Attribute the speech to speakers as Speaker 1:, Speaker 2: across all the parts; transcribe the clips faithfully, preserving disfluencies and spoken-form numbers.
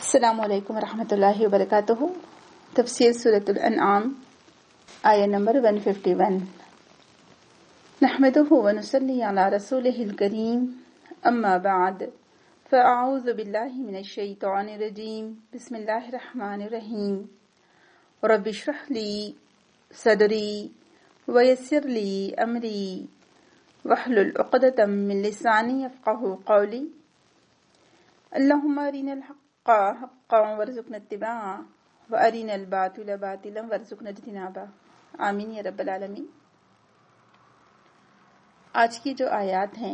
Speaker 1: السلام علیکم ورحمۃ اللہ وبرکاتہ۔ تفسیر سورۃ الانعام آیہ نمبر ایک سو اکیاون۔ نحمدہ ونصلی علی رسولہ الکریم، اما بعد فاعوذ باللہ من الشیطان الرجیم، بسم اللہ الرحمن الرحیم۔ رب اشرح لی صدری ویسر لی امری واحلل عقدۃ من لسانی یفقہوا قولی۔ اللہم ارنا الحق حقا وارزقنا اتباعه وارنا الباطل باطلا وارزقنا اجتنابه، آمین یا رب العالمین۔ آج کی جو آیات ہیں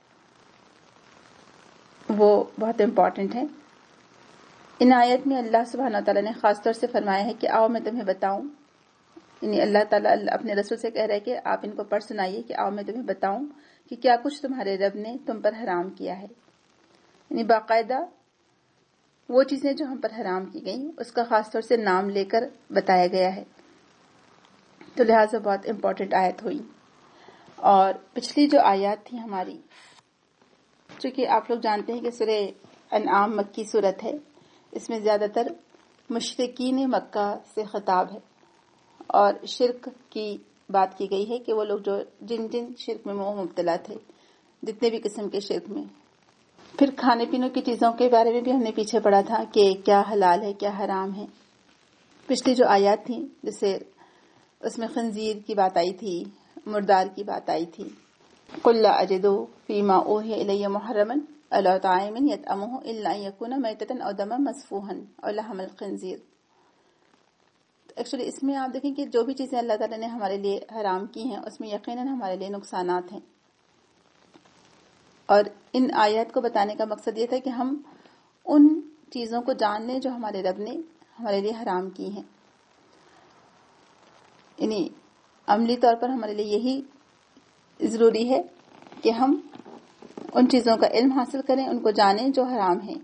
Speaker 1: وہ بہت امپورٹنٹ ہیں۔ ان آیت میں اللہ سبحانہ وتعالیٰ نے خاص طور سے فرمایا ہے کہ آؤ میں تمہیں بتاؤں، یعنی اللہ تعالیٰ اپنے رسول سے کہہ رہے کہ آپ ان کو پڑھ سنائیے کہ آؤ میں تمہیں بتاؤں کہ کیا کچھ تمہارے رب نے تم پر حرام کیا ہے، یعنی باقاعدہ وہ چیزیں جو ہم پر حرام کی گئیں اس کا خاص طور سے نام لے کر بتایا گیا ہے، تو لہٰذا بہت امپورٹنٹ آیت ہوئی۔ اور پچھلی جو آیات تھی ہماری، چونکہ آپ لوگ جانتے ہیں کہ سورہ انعام مکی صورت ہے، اس میں زیادہ تر مشرکین مکہ سے خطاب ہے اور شرک کی بات کی گئی ہے کہ وہ لوگ جو جن جن شرک میں وہ مبتلا تھے، جتنے بھی قسم کے شرک میں۔ پھر کھانے پینے کی چیزوں کے بارے میں بھی ہم نے پیچھے پڑھا تھا کہ کیا حلال ہے کیا حرام ہے۔ پچھلی جو آیات تھیں جیسے اس میں خنزیر کی بات آئی تھی، مردار کی بات آئی تھی۔ قُلْ لَا أَجِدُ فِي مَا أُوحِيَ إِلَيَّ مُحَرَّمًا عَلَىٰ طَاعِمٍ يَطْعَمُهُ إِلَّا أَن يَكُونَ مَيْتَةً أَوْ دَمًا مَسْفُوحًا أَوْ لَحْمَ الْخِنزِيرِ۔ ایکچولی اس میں آپ دیکھیں کہ جو بھی چیزیں اللہ تعالیٰ نے ہمارے لیے حرام کی ہیں اس میں یقیناً ہمارے لیے نقصانات ہیں، اور ان آیات کو بتانے کا مقصد یہ تھا کہ ہم ان چیزوں کو جان لیں جو ہمارے رب نے ہمارے لیے حرام کی ہیں، یعنی عملی طور پر ہمارے لیے یہی ضروری ہے کہ ہم ان چیزوں کا علم حاصل کریں، ان کو جانیں جو حرام ہیں۔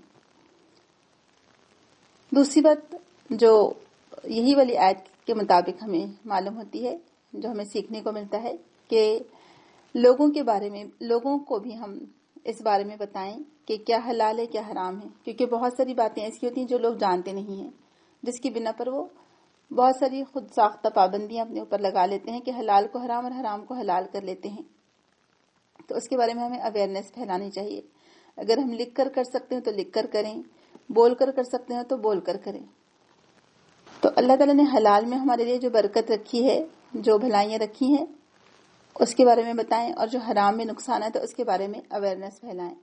Speaker 1: دوسری بات جو یہی والی آیت کے مطابق ہمیں معلوم ہوتی ہے، جو ہمیں سیکھنے کو ملتا ہے کہ لوگوں کے بارے میں لوگوں کو بھی ہم اس بارے میں بتائیں کہ کیا حلال ہے کیا حرام ہے، کیونکہ بہت ساری باتیں ایسی ہوتی ہیں جو لوگ جانتے نہیں ہیں، جس کی بنا پر وہ بہت ساری خود ساختہ پابندیاں اپنے اوپر لگا لیتے ہیں کہ حلال کو حرام اور حرام کو حلال کر لیتے ہیں۔ تو اس کے بارے میں ہمیں اویئرنیس پھیلانی چاہیے۔ اگر ہم لکھ کر کر سکتے ہیں تو لکھ کر کریں، بول کر کر سکتے ہیں تو بول کر کریں۔ تو اللہ تعالیٰ نے حلال میں ہمارے لیے جو برکت رکھی ہے، جو بھلائیاں رکھی ہیں، اس کے بارے میں بتائیں، اور جو حرام میں نقصان ہے تو اس کے بارے میں اویئرنیس پھیلائیں۔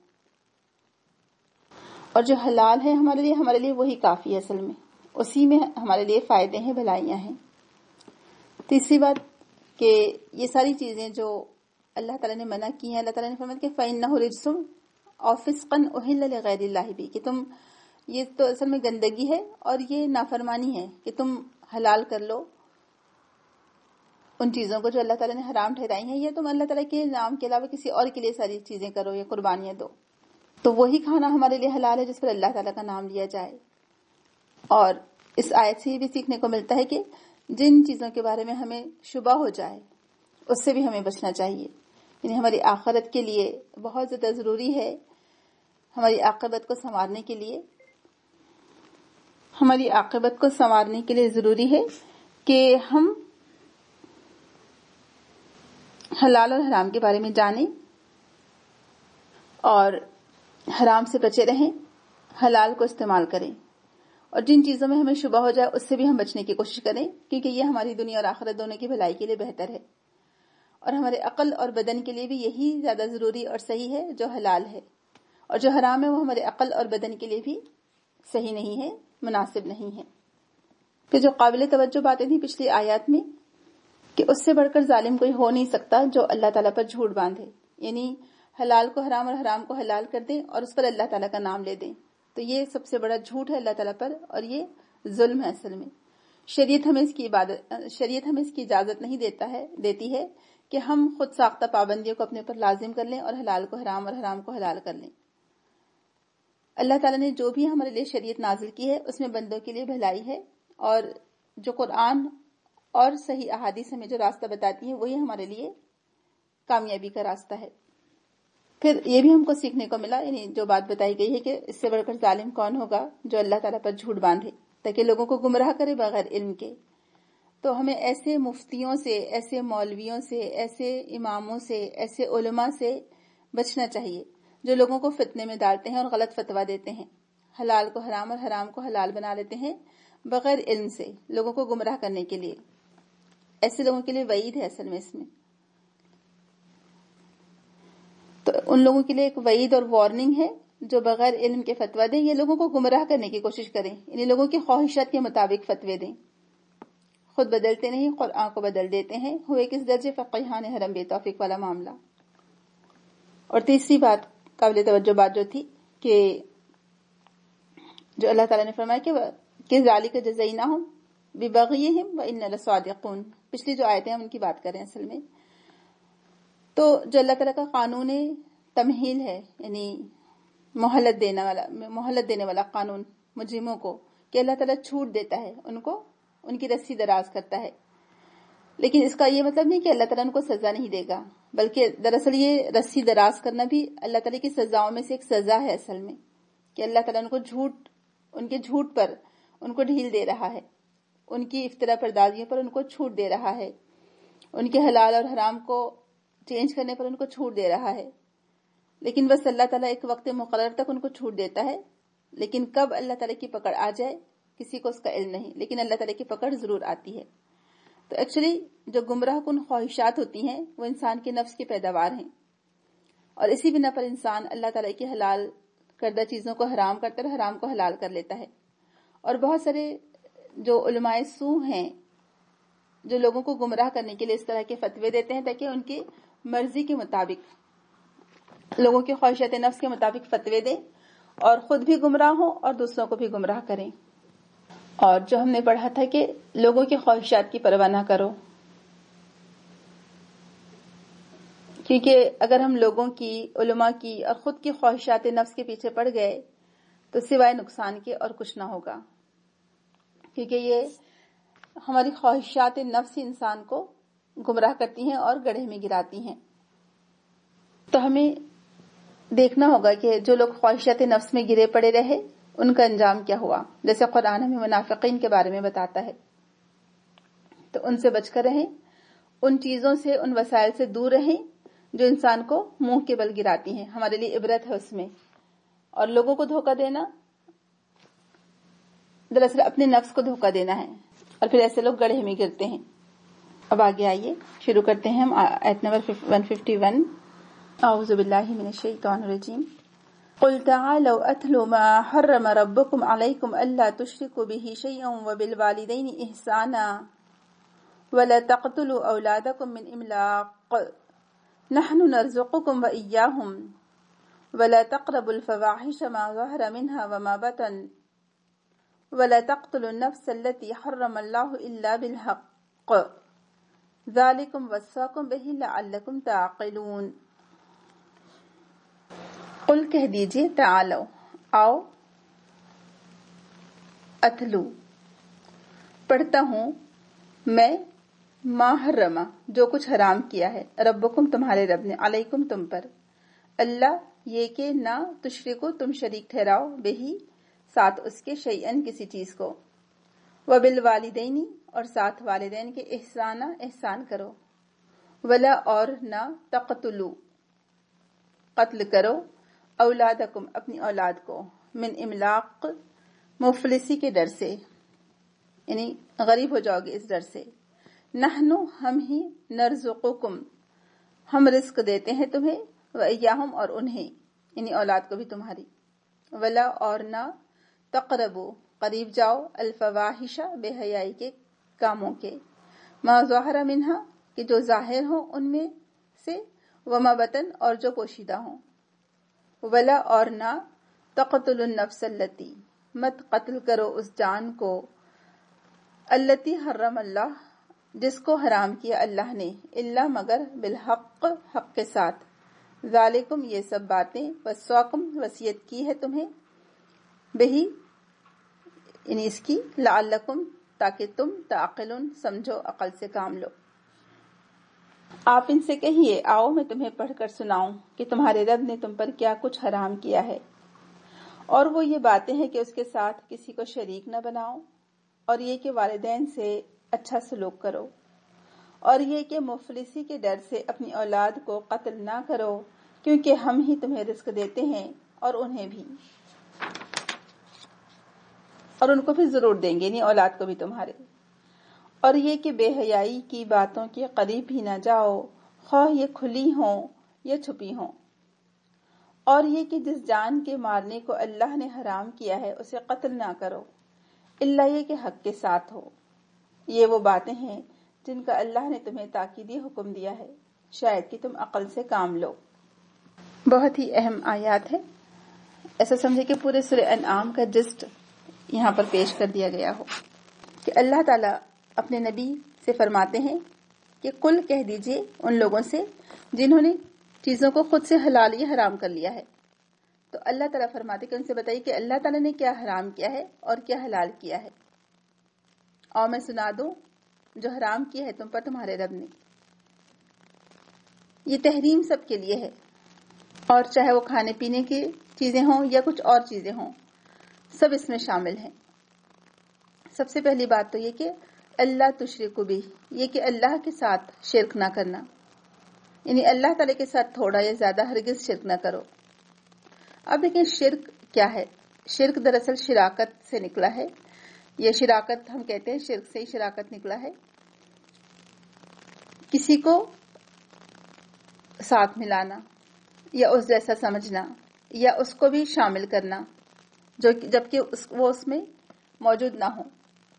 Speaker 1: اور جو حلال ہے ہمارے لیے ہمارے لیے وہی کافی ہے، اصل میں اسی میں ہمارے لیے فائدے ہیں، بھلائیاں ہیں۔ تیسری بات کہ یہ ساری چیزیں جو اللہ تعالیٰ نے منع کی ہیں، اللہ تعالیٰ نے فرمایا کہ فَإِنَّهُ رِجْسٌ أَوْ فِسْقًا أُحِلَّ لِغَيْرِ اللَّهِ بِهِ، کہ تم یہ تو اصل میں گندگی ہے اور یہ نافرمانی ہے کہ تم حلال کر لو ان چیزوں کو جو اللہ تعالیٰ نے حرام ٹھہرائی ہیں، یا تم اللہ تعالیٰ کے نام کے علاوہ کسی اور کے لیے ساری چیزیں کرو یا قربانیاں دو، تو وہی کھانا ہمارے لیے حلال ہے جس پر اللہ تعالیٰ کا نام لیا جائے۔ اور اس آیت سے یہ بھی سیکھنے کو ملتا ہے کہ جن چیزوں کے بارے میں ہمیں شبہ ہو جائے اس سے بھی ہمیں بچنا چاہیے، یعنی ہماری آخرت کے لیے بہت زیادہ ضروری ہے، ہماری عاقبت کو سنوارنے کے لیے ہماری عاقبت کو سنوارنے کے لیے ضروری ہے کہ ہم حلال اور حرام کے بارے میں جانیں اور حرام سے بچے رہیں، حلال کو استعمال کریں، اور جن چیزوں میں ہمیں شبہ ہو جائے اس سے بھی ہم بچنے کی کوشش کریں، کیونکہ یہ ہماری دنیا اور آخرت دونوں کی بھلائی کے لیے بہتر ہے، اور ہمارے عقل اور بدن کے لیے بھی یہی زیادہ ضروری اور صحیح ہے جو حلال ہے، اور جو حرام ہے وہ ہمارے عقل اور بدن کے لیے بھی صحیح نہیں ہے، مناسب نہیں ہے۔ کہ جو قابل توجہ باتیں تھیں پچھلی آیات میں کہ اس سے بڑھ کر ظالم کوئی ہو نہیں سکتا جو اللہ تعالیٰ پر جھوٹ باندھے، یعنی حلال کو حرام اور حرام کو حلال کر دیں اور اس پر اللہ تعالیٰ کا نام لے دیں، تو یہ سب سے بڑا جھوٹ ہے اللہ تعالیٰ پر، اور یہ ظلم ہے اصل میں۔ شریعت ہمیں اس کی عبادت شریعت ہمیں اس کی اجازت نہیں دیتا ہے دیتی ہے کہ ہم خود ساختہ پابندیوں کو اپنے اوپر لازم کر لیں اور حلال کو حرام اور حرام کو حلال کر لیں۔ اللہ تعالیٰ نے جو بھی ہمارے لیے شریعت نازل کی ہے اس میں بندوں کے لیے بھلائی ہے، اور جو قرآن اور صحیح احادیث ہمیں جو راستہ بتاتی ہیں وہی ہمارے لیے کامیابی کا راستہ ہے۔ پھر یہ بھی ہم کو سیکھنے کو ملا، یعنی جو بات بتائی گئی ہے کہ اس سے بڑھ کر ظالم کون ہوگا جو اللہ تعالیٰ پر جھوٹ باندھے تاکہ لوگوں کو گمراہ کرے بغیر علم کے۔ تو ہمیں ایسے مفتیوں سے، ایسے مولویوں سے، ایسے اماموں سے، ایسے علماء سے بچنا چاہیے جو لوگوں کو فتنے میں ڈالتے ہیں اور غلط فتویٰ دیتے ہیں، حلال کو حرام اور حرام کو حلال بنا لیتے ہیں بغیر علم سے لوگوں کو گمراہ کرنے کے لیے۔ ایسے لوگوں کے لیے وعید ہے اصل میں اس میں، تو ان لوگوں کے لیے ایک وعید اور وارننگ ہے جو بغیر علم کے فتویٰ دیں، یہ لوگوں کو گمراہ کرنے کی کوشش کریں، یعنی لوگوں کی خواہشات کے مطابق فتوے دیں، خود بدلتے نہیں قرآن کو بدل دیتے ہیں۔ ہوئے کس درجے فقیہان حرم بے توفیق والا معاملہ۔ اور تیسری بات قابل توجہ بات جو تھی کہ جو اللہ تعالیٰ نے فرمایا کہ کہ ذالک جزیناہم ببغیہم وإنا لصادقون، پچھلی جو آیتیں ہم ان کی بات کریں اصل میں، تو جو اللہ تعالیٰ کا قانون تمہیل ہے، یعنی مہلت دینے والا مہلت دینے والا قانون مجرموں کو، کہ اللہ تعالیٰ چھوٹ دیتا ہے ان کو، ان کی رسی دراز کرتا ہے، لیکن اس کا یہ مطلب نہیں کہ اللہ تعالیٰ ان کو سزا نہیں دے گا، بلکہ دراصل یہ رسی دراز کرنا بھی اللہ تعالیٰ کی سزاؤں میں سے ایک سزا ہے اصل میں، کہ اللہ تعالیٰ ان کو جھوٹ ان کے جھوٹ پر ان کو ڈھیل دے رہا ہے، ان کی افترا پردازیوں پر ان کو چھوٹ دے رہا ہے، ان کے حلال اور حرام کو چینج کرنے پر ان کو چھوٹ دے رہا ہے، لیکن بس اللہ تعالیٰ ایک وقت مقرر تک ان کو چھوٹ دیتا ہے، لیکن کب اللہ تعالیٰ کی پکڑ آ جائے کسی کو اس کا علم نہیں، لیکن اللہ تعالیٰ کی پکڑ ضرور آتی ہے۔ تو ایکچولی جو گمراہ کن خواہشات ہوتی ہیں وہ انسان کے نفس کی پیداوار ہیں، اور اسی بنا پر انسان اللہ تعالیٰ کی حلال کردہ چیزوں کو حرام کرتا ہے اور حرام کو حلال کر لیتا ہے۔ اور بہت سارے جو علماء سو ہیں جو لوگوں کو گمراہ کرنے کے لیے اس طرح کے فتوے دیتے ہیں تاکہ ان کی مرضی کے مطابق، لوگوں کی خواہشات نفس کے مطابق فتوے دیں اور خود بھی گمراہ ہوں اور دوسروں کو بھی گمراہ کریں۔ اور جو ہم نے پڑھا تھا کہ لوگوں کی خواہشات کی پرواہ نہ کرو، کیونکہ اگر ہم لوگوں کی، علماء کی اور خود کی خواہشات نفس کے پیچھے پڑ گئے تو سوائے نقصان کے اور کچھ نہ ہوگا، کیونکہ یہ ہماری خواہشات نفس ہی انسان کو گمراہ کرتی ہیں اور گڑھے میں گراتی ہیں۔ تو ہمیں دیکھنا ہوگا کہ جو لوگ خواہشات نفس میں گرے پڑے رہے ان کا انجام کیا ہوا، جیسے قرآن ہمیں منافقین کے بارے میں بتاتا ہے، تو ان سے بچ کر رہیں، ان چیزوں سے، ان وسائل سے دور رہیں جو انسان کو منہ کے بل گراتی ہیں۔ ہمارے لیے عبرت ہے اس میں، اور لوگوں کو دھوکہ دینا دراصل اپنے نفس کو دھوکہ دینا ہے، اور پھر ایسے لوگ گڑھے میں گرتے ہیں۔ اب آگے آئیے شروع کرتے ہیں ہم آیت نمبر ایک سو اکیاون۔ اعوذ باللہ من الشیطان الرجیم۔ قل تعالوا اتل ما حرم ربكم عليكم الا تشركوا به شيئا وبالوالدين احسانا ولا تقتلوا اولادكم من املاق نحن نرزقكم واياهم ولا تقربوا الفواحش ما ظهر منها وما بطن ولا تقتلوا النفس التي حرم الله الا بالحق ذلكم وصاكم به لعلكم تعقلون۔ قل کہہ دیجئے، تعالو آؤ، اتلو پڑھتا ہوں میں، ما حرما جو کچھ حرام کیا ہے، ربکم تمہارے رب نے، علیکم تم پر، اللہ یہ کہ نہ تشرکو تم شریک ٹھہراؤ، بہی ساتھ اس کے، شیئن کسی چیز کو، وبالوالدین اور ساتھ والدین کے، احسانہ احسان کرو، ولا اور نہ تقتلو قتل کرو، اولادکم اپنی اولاد کو، من املاق مفلسی کے ڈر سے، یعنی غریب ہو جاؤ گے اس ڈر سے، نحنو ہم ہی، نرزقکم ہم رزق دیتے ہیں تمہیں، وایاہم اور انہیں، یعنی اولاد کو بھی تمہاری، ولا اور نہ تقربو قریب جاؤ، الفواحش بے حیائی کے کاموں کے، ما ظاہر منہا کہ جو ظاہر ہوں ان میں سے، وما بطن اور جو پوشیدہ ہوں، ولا اور نہ تقتل النفس التی مت قتل کرو اس جان کو، التی حرم اللہ جس کو حرام کیا اللہ نے، الا مگر بالحق حق کے ساتھ، ذالکم یہ سب باتیں، وصاکم وصیت کی ہے تمہیں، بہی یعنی اس کی، لعلکم تاکہ تم، تعقلون سمجھو، عقل سے کام لو۔ آپ ان سے کہیے آؤ میں تمہیں پڑھ کر سناؤں کہ تمہارے رب نے تم پر کیا کچھ حرام کیا ہے، اور وہ یہ باتیں ہیں کہ اس کے ساتھ کسی کو شریک نہ بناؤ، اور یہ کہ والدین سے اچھا سلوک کرو، اور یہ کہ مفلسی کے ڈر سے اپنی اولاد کو قتل نہ کرو، کیونکہ ہم ہی تمہیں رزق دیتے ہیں اور انہیں بھی، اور ان کو بھی ضرور دیں گے، یعنی اولاد کو بھی تمہارے، اور یہ کہ بے حیائی کی باتوں کے قریب بھی نہ جاؤ، خواہ یہ کھلی ہوں یا چھپی ہوں، اور یہ کہ جس جان کے مارنے کو اللہ نے حرام کیا ہے اسے قتل نہ کرو، الا یہ کہ حق کے ساتھ ہو۔ یہ وہ باتیں ہیں جن کا اللہ نے تمہیں تاکیدی حکم دیا ہے، شاید کہ تم عقل سے کام لو۔ بہت ہی اہم آیات ہے، ایسا سمجھے کہ پورے سورہ انعام کا جسٹ یہاں پر پیش کر دیا گیا ہو کہ اللہ تعالیٰ اپنے نبی سے فرماتے ہیں کہ قل کہہ دیجئے ان لوگوں سے جنہوں نے چیزوں کو خود سے حلال یا حرام کر لیا ہے، تو اللہ تعالیٰ فرماتے کہ ان سے بتائیے کہ اللہ تعالیٰ نے کیا حرام کیا ہے اور کیا حلال کیا ہے، اور میں سنا دوں جو حرام کیا ہے تم پر تمہارے رب نے۔ یہ تحریم سب کے لیے ہے، اور چاہے وہ کھانے پینے کی چیزیں ہوں یا کچھ اور چیزیں ہوں، سب اس میں شامل ہیں۔ سب سے پہلی بات تو یہ کہ اللہ تشرکو بھی، یہ کہ اللہ کے ساتھ شرک نہ کرنا، یعنی اللہ تعالی کے ساتھ تھوڑا یا زیادہ ہرگز شرک نہ کرو۔ اب دیکھیں شرک کیا ہے؟ شرک دراصل شراکت سے نکلا ہے، یہ شراکت ہم کہتے ہیں، شرک سے ہی شراکت نکلا ہے، کسی کو ساتھ ملانا یا اس جیسا سمجھنا یا اس کو بھی شامل کرنا جو جبکہ وہ اس میں موجود نہ ہو۔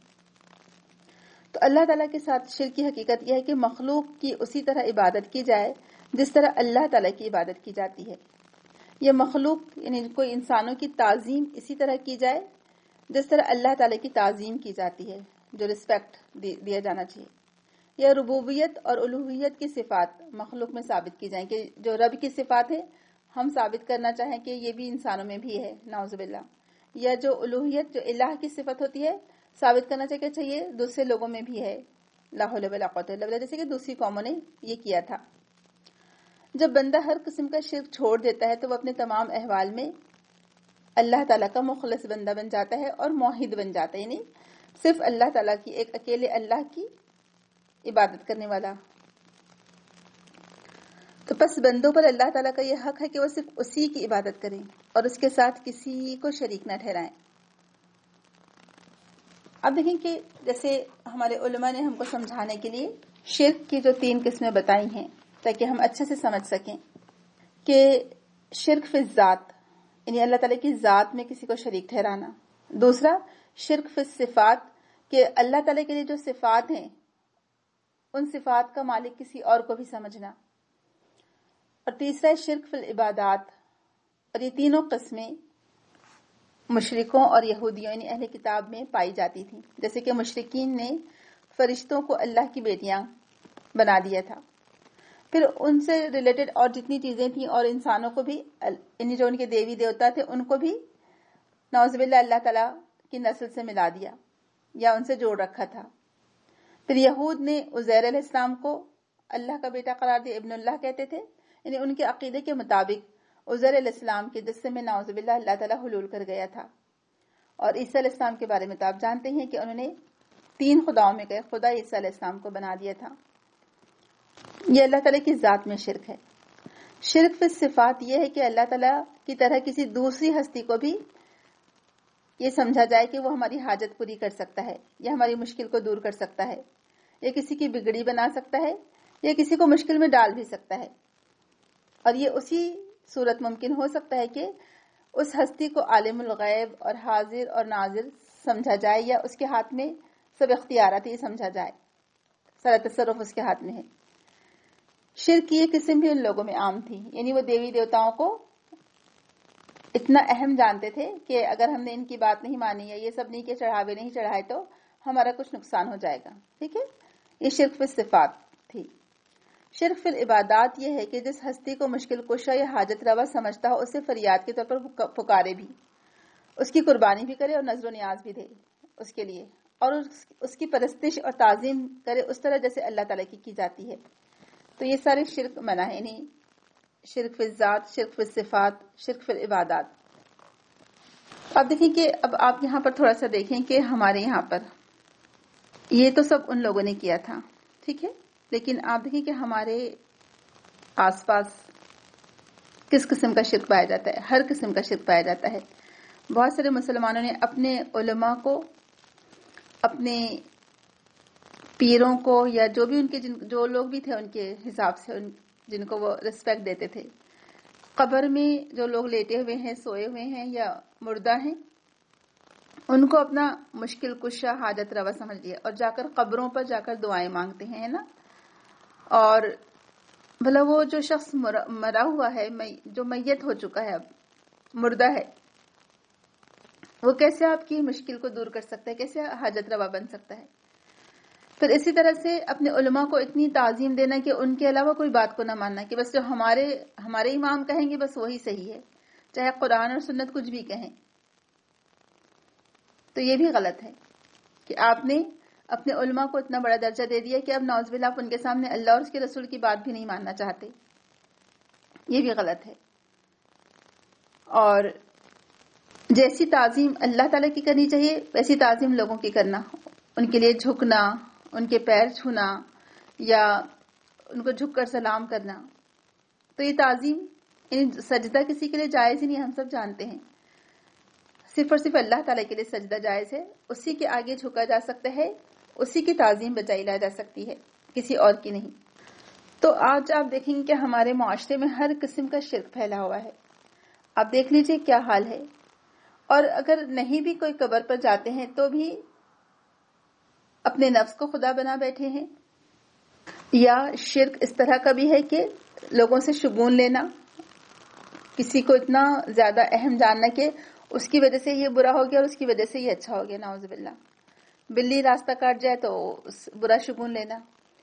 Speaker 1: تو اللہ تعالیٰ کے ساتھ شرک کی حقیقت یہ ہے کہ مخلوق کی اسی طرح عبادت کی جائے جس طرح اللہ تعالیٰ کی عبادت کی جاتی ہے، یہ مخلوق یعنی کوئی انسانوں کی تعظیم اسی طرح کی جائے جس طرح اللہ تعالیٰ کی تعظیم کی جاتی ہے، جو رسپیکٹ دیا جانا چاہیے، یا ربوبیت اور الوہیت کی صفات مخلوق میں ثابت کی جائیں کہ جو رب کی صفات ہے ہم ثابت کرنا چاہیں کہ یہ بھی انسانوں میں بھی ہے، نعوذ باللہ، یا جو الوہیت جو الہ کی صفت ہوتی ہے ثابت کرنا چاہیے کہ اچھا یہ دوسرے لوگوں میں بھی ہے، لا حول ولا قوت الا باللہ، جیسے کہ دوسری قوموں نے یہ کیا تھا۔ جب بندہ ہر قسم کا شرک چھوڑ دیتا ہے تو وہ اپنے تمام احوال میں اللہ تعالیٰ کا مخلص بندہ بن جاتا ہے اور موحد بن جاتا ہے، یعنی صرف اللہ تعالیٰ کی، ایک اکیلے اللہ کی عبادت کرنے والا۔ تو پس بندوں پر اللہ تعالیٰ کا یہ حق ہے کہ وہ صرف اسی کی عبادت کریں اور اس کے ساتھ کسی کو شریک نہ ٹھہرائیں۔ اب دیکھیں کہ جیسے ہمارے علماء نے ہم کو سمجھانے کے لیے شرک کی جو تین قسمیں بتائی ہیں تاکہ ہم اچھے سے سمجھ سکیں کہ شرک فی الذات، یعنی اللہ تعالیٰ کی ذات میں کسی کو شریک ٹھہرانا، دوسرا شرک فی الصفات کہ اللہ تعالیٰ کے لیے جو صفات ہیں ان صفات کا مالک کسی اور کو بھی سمجھنا، اور تیسرا ہے شرک فی العبادات، اور یہ تینوں قسمیں مشرکوں اور یہودیوں یعنی اہل کتاب میں پائی جاتی تھیں، جیسے کہ مشرکین نے فرشتوں کو اللہ کی بیٹیاں بنا دیا تھا، پھر ان سے ریلیٹڈ اور جتنی چیزیں تھیں اور انسانوں کو بھی یعنی جو ان کے دیوی دیوتا تھے ان کو بھی نعوذ باللہ اللہ تعالیٰ کی نسل سے ملا دیا یا ان سے جوڑ رکھا تھا۔ پھر یہود نے عزیر علیہ السلام کو اللہ کا بیٹا قرار دیا، ابن اللہ کہتے تھے، یعنی ان کے عقیدے کے مطابق عزیر علیہ السلام کے جسم میں نعوذ باللہ اللہ تعالیٰ حلول کر گیا تھا۔ اور عیسیٰ علیہ السلام کے بارے میں تو آپ جانتے ہیں کہ انہوں نے تین خداؤں میں گئے، خدا عیسیٰ علیہ السلام کو بنا دیا تھا۔ یہ اللہ تعالیٰ کی ذات میں شرک ہے۔ شرک فی صفات یہ ہے کہ اللہ تعالیٰ کی طرح کسی دوسری ہستی کو بھی یہ سمجھا جائے کہ وہ ہماری حاجت پوری کر سکتا ہے یا ہماری مشکل کو دور کر سکتا ہے، یا کسی کی بگڑی بنا سکتا ہے یا کسی کو مشکل میں ڈال بھی سکتا ہے، اور یہ اسی صورت ممکن ہو سکتا ہے کہ اس ہستی کو عالم الغیب اور حاضر اور ناظر سمجھا جائے یا اس کے ہاتھ میں سب اختیارات یہ سمجھا جائے، سارا تصرف اس کے ہاتھ میں ہے۔ شرک کی یہ قسم بھی ان لوگوں میں عام تھی، یعنی وہ دیوی دیوتاؤں کو اتنا اہم جانتے تھے کہ اگر ہم نے ان کی بات نہیں مانی یا یہ سب نہیں کہ چڑھاوے نہیں چڑھائے تو ہمارا کچھ نقصان ہو جائے گا، ٹھیک ہے، یہ شرک فی صفات تھی۔ شرک فی العبادات یہ ہے کہ جس ہستی کو مشکل کشا یا حاجت روا سمجھتا ہو اسے فریاد کے طور پر پکارے بھی، اس کی قربانی بھی کرے اور نذر و نیاز بھی دے اس کے لیے، اور اس کی پرستش اور تعظیم کرے اس طرح جیسے اللہ تعالیٰ کی کی جاتی ہے۔ تو یہ سارے شرک منع ہے، یعنی شرک فی الذات، شرک فی الصفات، شرک فی العبادات۔ اب دیکھیں کہ اب آپ یہاں پر تھوڑا سا دیکھیں کہ ہمارے یہاں پر یہ تو سب ان لوگوں نے کیا تھا، ٹھیک ہے، لیکن آپ دیکھیں کہ ہمارے آس پاس کس قسم کا شرک پایا جاتا ہے، ہر قسم کا شرک پایا جاتا ہے۔ بہت سارے مسلمانوں نے اپنے علماء کو، اپنے پیروں کو، یا جو بھی ان کے جن جو لوگ بھی تھے ان کے حساب سے ان جن کو وہ ریسپیکٹ دیتے تھے، قبر میں جو لوگ لیٹے ہوئے ہیں، سوئے ہوئے ہیں یا مردہ ہیں، ان کو اپنا مشکل کشا، حاجت روا سمجھ لیا، اور جا کر قبروں پر جا کر دعائیں مانگتے ہیں نا۔ اور بھلا وہ جو شخص مرا ہوا ہے، جو میت ہو چکا ہے، اب مردہ ہے، وہ کیسے آپ کی مشکل کو دور کر سکتا ہے، کیسے حاجت روا بن سکتا ہے؟ پھر اسی طرح سے اپنے علماء کو اتنی تعظیم دینا کہ ان کے علاوہ کوئی بات کو نہ ماننا، کہ بس جو ہمارے ہمارے امام کہیں گے بس وہی صحیح ہے، چاہے قرآن اور سنت کچھ بھی کہیں۔ تو یہ بھی غلط ہے کہ آپ نے اپنے علماء کو اتنا بڑا درجہ دے دیا کہ اب نعوذ باللہ آپ ان کے سامنے اللہ اور اس کے رسول کی بات بھی نہیں ماننا چاہتے، یہ بھی غلط ہے۔ اور جیسی تعظیم اللہ تعالیٰ کی کرنی چاہیے ویسی تعظیم لوگوں کی کرنا، ان کے لیے جھکنا، ان کے پیر چھونا یا ان کو جھک کر سلام کرنا، تو یہ تعظیم، یعنی سجدہ کسی کے لیے جائز ہی نہیں، ہم سب جانتے ہیں، صرف اور صرف اللہ تعالیٰ کے لیے سجدہ جائز ہے، اسی کے آگے جھکا جا سکتا ہے، اسی کی تعظیم بجائی لا جا سکتی ہے، کسی اور کی نہیں۔ تو آج آپ دیکھیں گے کہ ہمارے معاشرے میں ہر قسم کا شرک پھیلا ہوا ہے، آپ دیکھ لیجئے کیا حال ہے۔ اور اگر نہیں بھی کوئی قبر پر جاتے ہیں تو بھی اپنے نفس کو خدا بنا بیٹھے ہیں، یا شرک اس طرح کا بھی ہے کہ لوگوں سے شگون لینا، کسی کو اتنا زیادہ اہم جاننا کہ اس کی وجہ سے یہ برا ہو گیا اور اس کی وجہ سے یہ اچھا ہو گیا، نعوذ باللہ۔ بلی راستہ کاٹ جائے تو برا شگون لینا،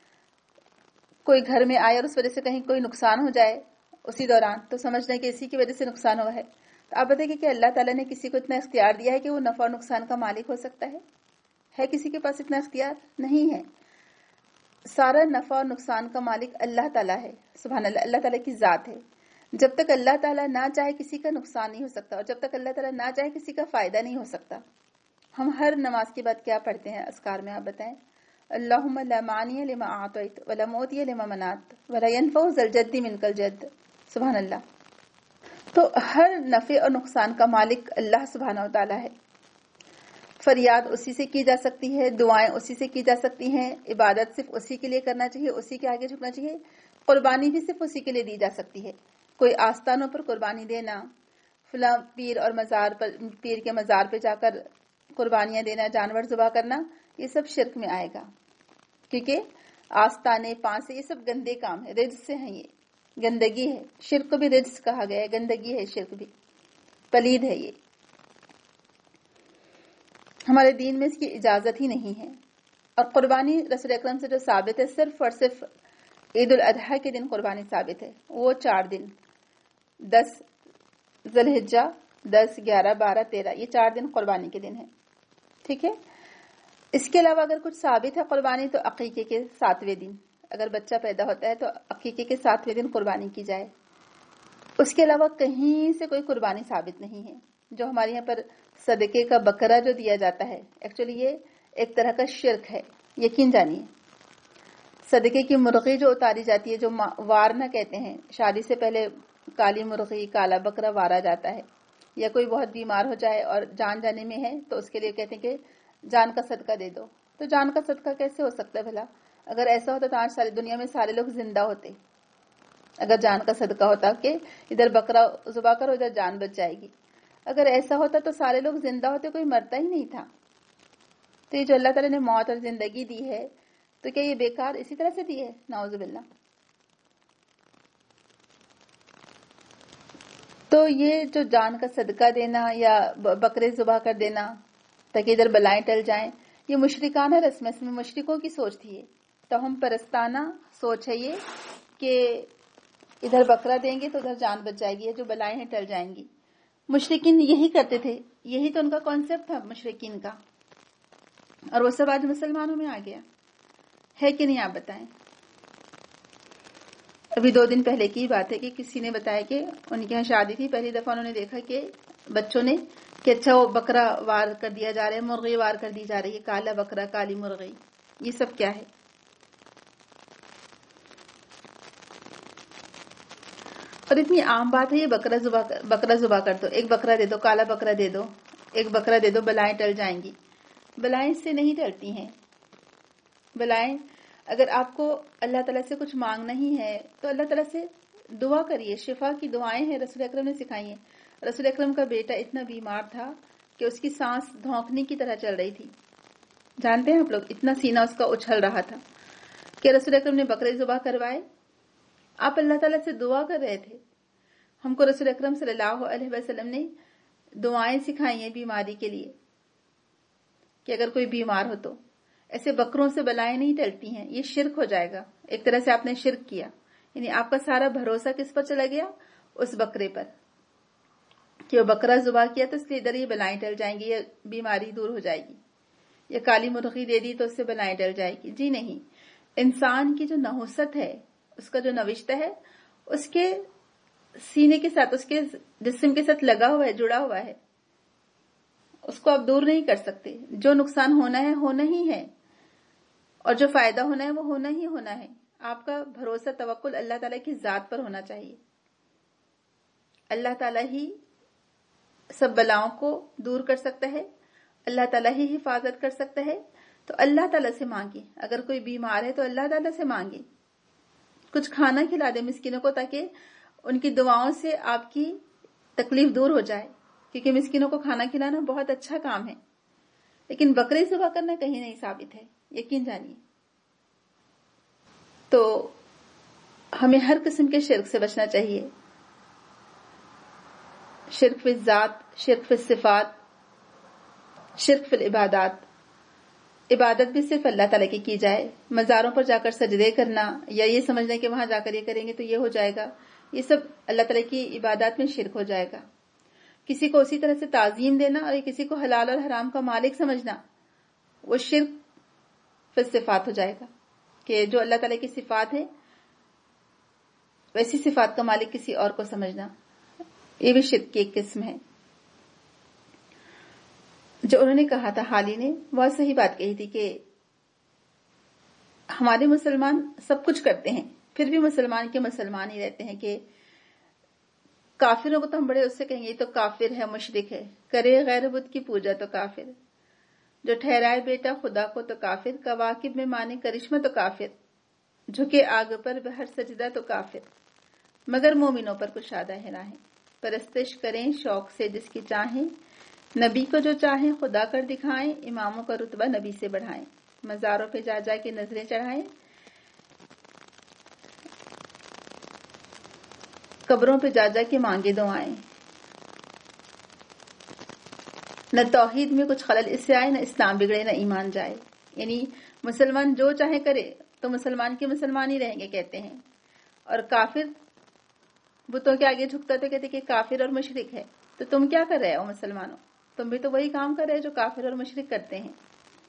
Speaker 1: کوئی گھر میں آئے اور اس وجہ سے کہیں کوئی نقصان ہو جائے اسی دوران تو سمجھنا کہ اسی کی وجہ سے نقصان ہوا ہے۔ تو آپ بتائیں کہ اللہ تعالیٰ نے کسی کو اتنا اختیار دیا ہے کہ وہ نفع اور نقصان کا مالک ہو سکتا ہے؟ ہے کسی کے پاس اتنا اختیار؟ نہیں ہے۔ سارا نفع اور نقصان کا مالک اللہ تعالیٰ ہے، سبحان اللہ، اللہ تعالیٰ کی ذات ہے۔ جب تک اللہ تعالیٰ نہ چاہے کسی کا نقصان نہیں ہو سکتا، اور جب تک اللہ تعالیٰ نہ چاہے کسی کا فائدہ نہیں ہو سکتا۔ ہم ہر نماز کے بعد کیا پڑھتے ہیں اذکار میں؟ آپ بتائیں، اللہم لا مانع لما اعطیت ولا معطی لما منعت ولا ينفع ذا الجد منک الجد، سبحان اللہ۔ تو ہر نفع اور نقصان کا مالک اللہ سبحانہ و تعالیٰ ہے، فریاد اسی سے کی جا سکتی ہے، دعائیں اسی سے کی جا سکتی ہیں، عبادت صرف اسی کے لیے کرنا چاہیے، اسی کے آگے جھکنا چاہیے، قربانی بھی صرف اسی کے لیے دی جا سکتی ہے۔ کوئی آستانوں پر قربانی دینا، فلاں پیر اور مزار پر پیر کے مزار پہ جا کر قربانیاں دینا، جانور ذبح کرنا، یہ سب شرک میں آئے گا، کیونکہ آستانے پانسے یہ سب گندے کام ہے، رجس سے ہیں، یہ گندگی ہے۔ شرک کو بھی رجس کہا گیا ہے، گندگی ہے، شرک بھی پلید ہے۔ یہ ہمارے دین میں اس کی اجازت ہی نہیں ہے۔ اور قربانی رسول اکرم سے جو ثابت ہے، صرف اور صرف عید الاضحیٰ کے دن قربانی ثابت ہے، وہ چار دن، دس ذی الحجہ، دس، گیارہ، بارہ، تیرہ، یہ چار دن قربانی کے دن ہیں، ٹھیک ہے۔ اس کے علاوہ اگر کچھ ثابت ہے قربانی تو عقیقے کے ساتویں دن، اگر بچہ پیدا ہوتا ہے تو عقیقے کے ساتویں دن قربانی کی جائے۔ اس کے علاوہ کہیں سے کوئی قربانی ثابت نہیں ہے۔ جو ہمارے یہاں پر صدقے کا بکرا جو دیا جاتا ہے، ایکچولی یہ ایک طرح کا شرک ہے، یقین جانیے۔ صدقے کی مرغی جو اتاری جاتی ہے، جو وارنا کہتے ہیں، شادی سے پہلے کالی مرغی، کالا بکرا وارا جاتا ہے، یا کوئی بہت بیمار ہو جائے اور جان جانے میں ہے تو اس کے لیے کہتے ہیں کہ جان کا صدقہ دے دو۔ تو جان کا صدقہ کیسے ہو سکتا ہے بھلا؟ اگر ایسا ہوتا تو آج ساری دنیا میں سارے لوگ زندہ ہوتے، اگر جان کا صدقہ ہوتا کہ ادھر بکرا ذبح کرو ادھر جان بچ جائے گی، اگر ایسا ہوتا تو سارے لوگ زندہ ہوتے، کوئی مرتا ہی نہیں تھا۔ تو یہ جو اللہ تعالیٰ نے موت اور زندگی دی ہے تو کیا یہ بیکار اسی طرح سے دی ہے؟ نعوذ باللہ۔ تو یہ جو جان کا صدقہ دینا یا بکرے ذبح کر دینا تاکہ ادھر بلائیں ٹل جائیں، یہ مشرکانہ رسم ہے، اس میں مشرکوں کی سوچ تھی، یہ تو ہم پرستانہ سوچ ہے یہ کہ ادھر بکرا دیں گے تو ادھر جان بچ جائے گی، جو بلائیں ہیں ٹل جائیں گی۔ مشرکین یہی کرتے تھے، یہی تو ان کا کانسیپٹ تھا مشرکین کا، اور وہ سب آج مسلمانوں میں آ گیا ہے کہ نہیں؟ آپ بتائیں۔ ابھی دو دن پہلے کی بات ہے کہ کسی نے بتایا کہ ان کے یہاں شادی تھی، پہلی دفعہ انہوں نے دیکھا کہ بچوں نے کہ اچھا وہ بکرا وار کر دیا جا رہا ہے، مرغی وار کر دی جا رہی ہے، کالا بکرا کالی مرغی، یہ سب کیا ہے؟ اور اتنی عام بات ہے یہ بکرا ذبح بکرا ذبح کر دو، ایک بکرا دے دو، کالا بکرا دے دو، ایک بکرا دے دو، بلائیں ٹل جائیں گی۔ بلائیں اس سے نہیں ٹلتی ہیں۔ بلائیں اگر آپ کو اللہ تعالیٰ سے کچھ مانگنا ہی ہے تو اللہ تعالیٰ سے دعا کریے، شفا کی دعائیں ہیں، رسول اکرم نے سکھائی ہیں۔ رسول اکرم کا بیٹا اتنا بیمار تھا کہ اس کی سانس دھونکنے کی طرح چل رہی تھی، جانتے ہیں آپ لوگ، اتنا سینہ اس کا اچھل رہا تھا کہ رسول اکرم نے بکرے ذبح کروائے۔ آپ اللہ تعالیٰ سے دعا کر رہے تھے۔ ہم کو رسول اکرم صلی اللہ علیہ وسلم نے دعائیں سکھائی ہیں بیماری کے لیے کہ اگر کوئی بیمار ہو تو ایسے بکروں سے بلائیں نہیں ٹلتی ہیں، یہ شرک ہو جائے گا، ایک طرح سے آپ نے شرک کیا، یعنی آپ کا سارا بھروسہ کس پر چلا گیا؟ اس بکرے پر، کہ وہ بکرا ذبح کیا تو اس لیے ادھر یہ بلائیں ٹل جائیں گی یا بیماری دور ہو جائے گی، یا کالی مرغی دے دی تو اس سے بلائیں ٹل جائے گی۔ جی نہیں، انسان کی جو نحوست ہے، اس کا جو نوشتہ ہے، اس کے سینے کے ساتھ، اس کے جسم کے ساتھ لگا ہوا ہے، جڑا ہوا ہے، اس کو آپ دور نہیں کر سکتے۔ جو نقصان ہونا ہے ہونا ہی ہے، اور جو فائدہ ہونا ہے وہ ہونا ہی ہونا ہے۔ آپ کا بھروسہ توکل اللہ تعالیٰ کی ذات پر ہونا چاہیے۔ اللہ تعالیٰ ہی سب بلاؤں کو دور کر سکتا ہے، اللہ تعالیٰ ہی حفاظت کر سکتا ہے، تو اللہ تعالیٰ سے مانگے۔ اگر کوئی بیمار ہے تو اللہ تعالیٰ سے مانگے، کچھ کھانا کھلا دے مسکینوں کو تاکہ ان کی دعاؤں سے آپ کی تکلیف دور ہو جائے، کیونکہ مسکینوں کو کھانا کھلانا بہت اچھا کام ہے۔ لیکن بکرے ذبح کرنا کہیں نہیں ثابت ہے، یقین جانیے۔ تو ہمیں ہر قسم کے شرک سے بچنا چاہیے، شرک فی الذات، شرک فی الصفات، شرک فی العبادات۔ عبادت بھی صرف اللہ تعالیٰ کی کی جائے، مزاروں پر جا کر سجدے کرنا یا یہ سمجھنا کہ وہاں جا کر یہ کریں گے تو یہ ہو جائے گا، یہ سب اللہ تعالیٰ کی عبادات میں شرک ہو جائے گا۔ کسی کو اسی طرح سے تعظیم دینا اور کسی کو حلال اور حرام کا مالک سمجھنا، وہ شرک فی الصفات ہو جائے گا، کہ جو اللہ تعالیٰ کی صفات ہے ویسی صفات کا مالک کسی اور کو سمجھنا، یہ بھی شرک کی ایک قسم ہے۔ جو انہوں نے کہا تھا حالی نے بہت صحیح بات کہی تھی کہ ہمارے مسلمان سب کچھ کرتے ہیں پھر بھی مسلمان کے مسلمان ہی رہتے ہیں، کہ کافروں کو تو ہم بڑے اس سے کہیں گے یہ تو کافر ہے، مشرک ہے، کرے غیر بت کی پوجا تو کافر، جو ٹھہرائے بیٹا خدا کو تو کافر، کواکب میں مانے کرشمہ تو کافر، جھکے آگ پر بہر سجدہ تو کافر، مگر مومنوں پر کشادہ ہے راہیں، پرستش کریں شوق سے جس کی چاہیں، نبی کو جو چاہیں خدا کر دکھائیں، اماموں کا رتبہ نبی سے بڑھائیں، مزاروں پہ جا جا کے نظریں چڑھائیں، قبروں پہ جا جا کے مانگے دعائیں۔ نہ توحید میں کچھ خلل اس سے آئے، نہ اسلام بگڑے، نہ ایمان جائے۔ یعنی مسلمان جو چاہے کرے تو مسلمان کے مسلمان ہی رہیں گے کہتے ہیں، اور کافر بتوں کے آگے جھکتا تو کہتے کہ کافر اور مشرک ہے۔ تو تم کیا کر رہے ہو مسلمانوں؟ تم بھی تو وہی کام کر رہے ہو جو کافر اور مشرک کرتے ہیں۔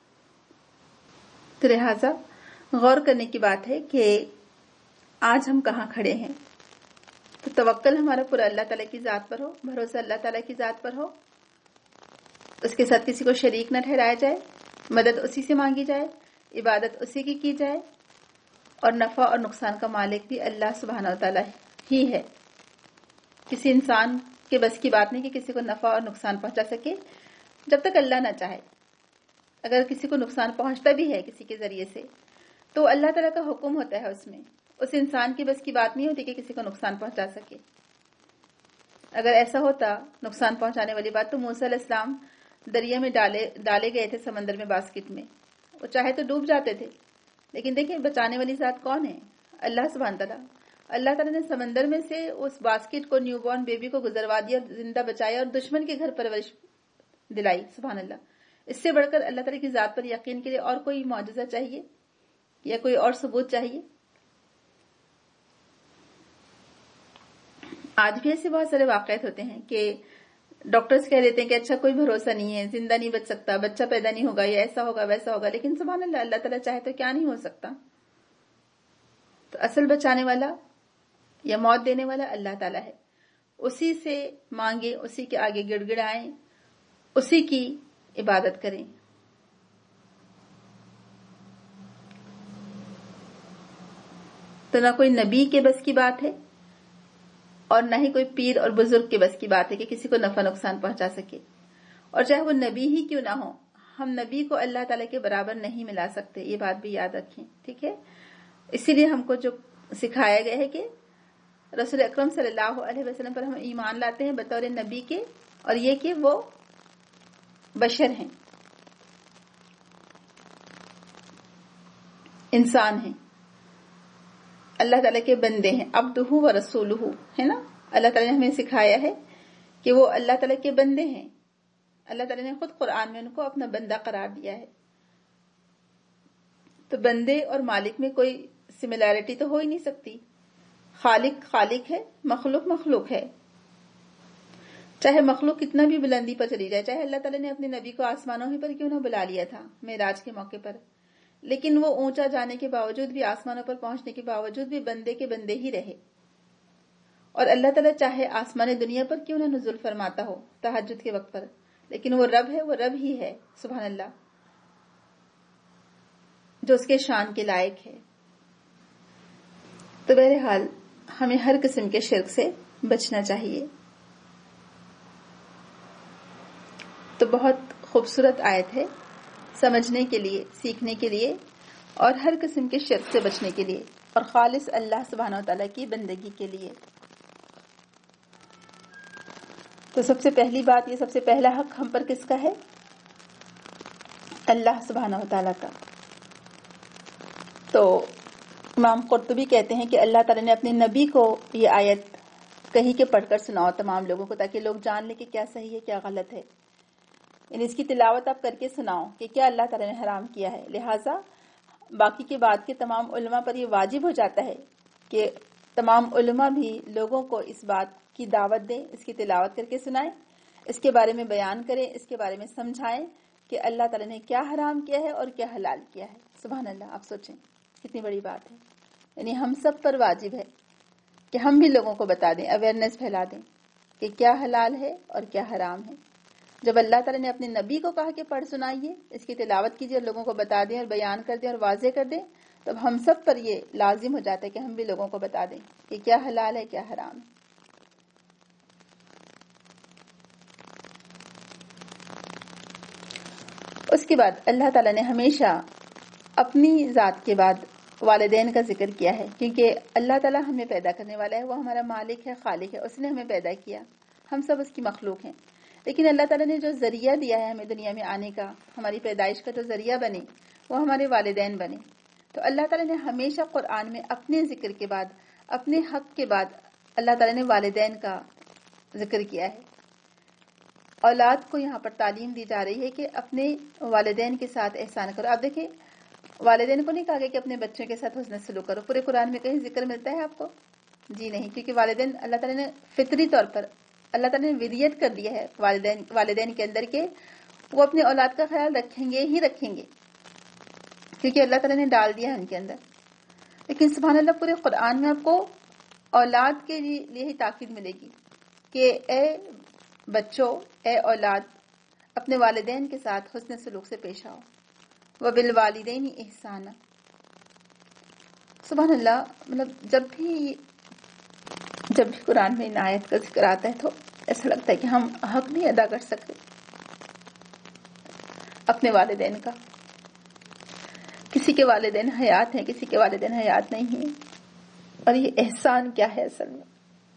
Speaker 1: تو لہٰذا غور کرنے کی بات ہے کہ آج ہم کہاں کھڑے ہیں۔ تو توکل ہمارا پورا اللہ تعالیٰ کی ذات پر ہو، بھروسہ اللہ تعالیٰ کی ذات پر ہو، اس کے ساتھ کسی کو شریک نہ ٹھہرایا جائے، مدد اسی سے مانگی جائے، عبادت اسی کی کی جائے، اور نفع اور نقصان کا مالک بھی اللہ سبحانہ و تعالیٰ ہی ہے۔ کسی انسان کے بس کی بات نہیں کہ کسی کو نفع اور نقصان پہنچا سکے جب تک اللہ نہ چاہے۔ اگر کسی کو نقصان پہنچتا بھی ہے کسی کے ذریعے سے تو اللہ تعالیٰ کا حکم ہوتا ہے، اس میں اس انسان کی بس کی بات نہیں ہوتی کہ کسی کو نقصان پہنچا سکے۔ اگر ایسا ہوتا نقصان پہنچانے والی بات تو موسیٰ علیہ السلام دریا میں ڈالے ڈالے گئے تھے، سمندر میں باسکٹ میں، وہ چاہے تو ڈوب جاتے تھے، لیکن دیکھیں بچانے والی ذات کون ہے؟ اللہ سبحانہ تعالیٰ۔ اللہ تعالیٰ نے سمندر میں سے اس باسکٹ کو، نیو بورن بیبی کو گزروا دیا، زندہ بچایا اور دشمن کے گھر پرورش دلائی۔ سبحان اللہ۔ اس سے بڑھ کر اللہ تعالیٰ کی ذات پر یقین کے لیے اور کوئی معجزہ چاہیے یا کوئی اور ثبوت چاہیے؟ آج بھی ایسے بہت سارے واقعات ہوتے ہیں کہ ڈاکٹرز کہہ دیتے ہیں کہ اچھا کوئی بھروسہ نہیں ہے، زندہ نہیں بچ سکتا، بچہ پیدا نہیں ہوگا، یا ایسا ہوگا ویسا ہوگا، لیکن سبحان اللہ، اللہ تعالیٰ چاہے تو کیا نہیں ہو سکتا۔ تو اصل بچانے والا یا موت دینے والا اللہ تعالیٰ ہے، اسی سے مانگیں، اسی کے آگے گڑ گڑائیں، اسی کی عبادت کریں۔ تو نہ کوئی نبی کے بس کی بات ہے اور نہ ہی کوئی پیر اور بزرگ کے بس کی بات ہے کہ کسی کو نفع نقصان پہنچا سکے، اور چاہے وہ نبی ہی کیوں نہ ہو، ہم نبی کو اللہ تعالیٰ کے برابر نہیں ملا سکتے، یہ بات بھی یاد رکھیں، ٹھیک ہے؟ اسی لیے ہم کو جو سکھایا گیا ہے کہ رسول اکرم صلی اللہ علیہ وسلم پر ہم ایمان لاتے ہیں بطور نبی کے، اور یہ کہ وہ بشر ہیں، انسان ہیں، اللہ تعالیٰ کے بندے ہیں، عبدہ و رسولہ ہے نا۔ اللہ تعالیٰ نے ہمیں سکھایا ہے کہ وہ اللہ تعالیٰ کے بندے ہیں، اللہ تعالیٰ نے خود قرآن میں ان کو اپنا بندہ قرار دیا ہے۔ تو بندے اور مالک میں کوئی سملیرٹی تو ہو ہی نہیں سکتی، خالق خالق ہے، مخلوق مخلوق ہے، چاہے مخلوق کتنا بھی بلندی پر چلی جائے، چاہے اللہ تعالیٰ نے اپنے نبی کو آسمانوں ہی پر کیوں نہ بلا لیا تھا معراج کے موقع پر، لیکن وہ اونچا جانے کے باوجود بھی، آسمانوں پر پہنچنے کے باوجود بھی بندے کے بندے ہی رہے۔ اور اللہ تعالیٰ چاہے آسمان دنیا پر کیوں نہ نزول فرماتا ہو تہجد کے وقت پر، لیکن وہ رب ہے، وہ رب ہی ہے، سبحان اللہ، جو اس کے شان کے لائق ہے۔ تو بہرحال ہمیں ہر قسم کے شرک سے بچنا چاہیے۔ تو بہت خوبصورت آیت ہے سمجھنے کے لیے، سیکھنے کے لیے، اور ہر قسم کے شرک سے بچنے کے لیے، اور خالص اللہ سبحانہ و تعالیٰ کی بندگی کے لیے۔ تو سب سے پہلی بات، یہ سب سے پہلا حق ہم پر کس کا ہے؟ اللہ سبحانہ و تعالیٰ کا۔ تو امام قرطبی کہتے ہیں کہ اللہ تعالیٰ نے اپنے نبی کو یہ آیت کہی کہ پڑھ کر سناؤ تمام لوگوں کو، تاکہ لوگ جان لیں کہ کیا صحیح ہے کیا غلط ہے، یعنی اس کی تلاوت آپ کر کے سناؤ کہ کیا اللہ تعالیٰ نے حرام کیا ہے۔ لہٰذا باقی کے بعد کے تمام علماء پر یہ واجب ہو جاتا ہے کہ تمام علماء بھی لوگوں کو اس بات کی دعوت دیں، اس کی تلاوت کر کے سنائیں، اس کے بارے میں بیان کریں، اس کے بارے میں سمجھائیں کہ اللہ تعالیٰ نے کیا حرام کیا ہے اور کیا حلال کیا ہے۔ سبحان اللہ، آپ سوچیں کتنی بڑی بات ہے، یعنی ہم سب پر واجب ہے کہ ہم بھی لوگوں کو بتا دیں، اویئرنیس پھیلا دیں کہ کیا حلال ہے اور کیا حرام ہے۔ جب اللہ تعالیٰ نے اپنے نبی کو کہا کہ پڑھ سنائیے، اس کی تلاوت کیجیے اور لوگوں کو بتا دیں اور بیان کر دیں اور واضح کر دیں، تب ہم سب پر یہ لازم ہو جاتا ہے کہ ہم بھی لوگوں کو بتا دیں کہ کیا حلال ہے کیا حرام ہے۔ اس کے بعد اللہ تعالیٰ نے ہمیشہ اپنی ذات کے بعد والدین کا ذکر کیا ہے، کیونکہ اللہ تعالیٰ ہمیں پیدا کرنے والا ہے، وہ ہمارا مالک ہے، خالق ہے، اس نے ہمیں پیدا کیا، ہم سب اس کی مخلوق ہیں، لیکن اللہ تعالیٰ نے جو ذریعہ دیا ہے ہمیں دنیا میں آنے کا، ہماری پیدائش کا جو ذریعہ بنے وہ ہمارے والدین بنے۔ تو اللہ تعالیٰ نے ہمیشہ قرآن میں اپنے ذکر کے بعد، اپنے حق کے بعد اللہ تعالیٰ نے والدین کا ذکر کیا ہے۔ اولاد کو یہاں پر تعلیم دی جا رہی ہے کہ اپنے والدین کے ساتھ احسان کرو۔ آپ دیکھیں والدین کو نہیں کہا گیا کہ اپنے بچوں کے ساتھ حسن سلوک کرو، پورے قرآن میں کہیں ذکر ملتا ہے آپ کو؟ جی نہیں، کیونکہ والدین اللہ تعالیٰ نے فطری طور پر اللہ تعالیٰ نے ودیت کر دیا ہے والدین والدین کے اندر کہ وہ اپنے اولاد کا خیال رکھیں گے ہی رکھیں گے، کیونکہ اللہ تعالیٰ نے ڈال دیا ہے ان کے اندر۔ لیکن سبحان اللہ پورے قرآن میں آپ کو اولاد کے لیے ہی تاکید ملے گی کہ اے بچوں، اے اولاد، اپنے والدین کے ساتھ حسن سلوک سے پیش آؤ، وبالوالدین احسانا۔ سبحان اللہ، مطلب جب بھی جب بھی قرآن میں ان آیت کا ذکر آتا ہے تو ایسا لگتا ہے کہ ہم حق نہیں ادا کر سکتے اپنے والدین کا۔ کسی کے والدین حیات ہیں، کسی کے والدین حیات نہیں ہیں، اور یہ احسان کیا ہے اصل میں؟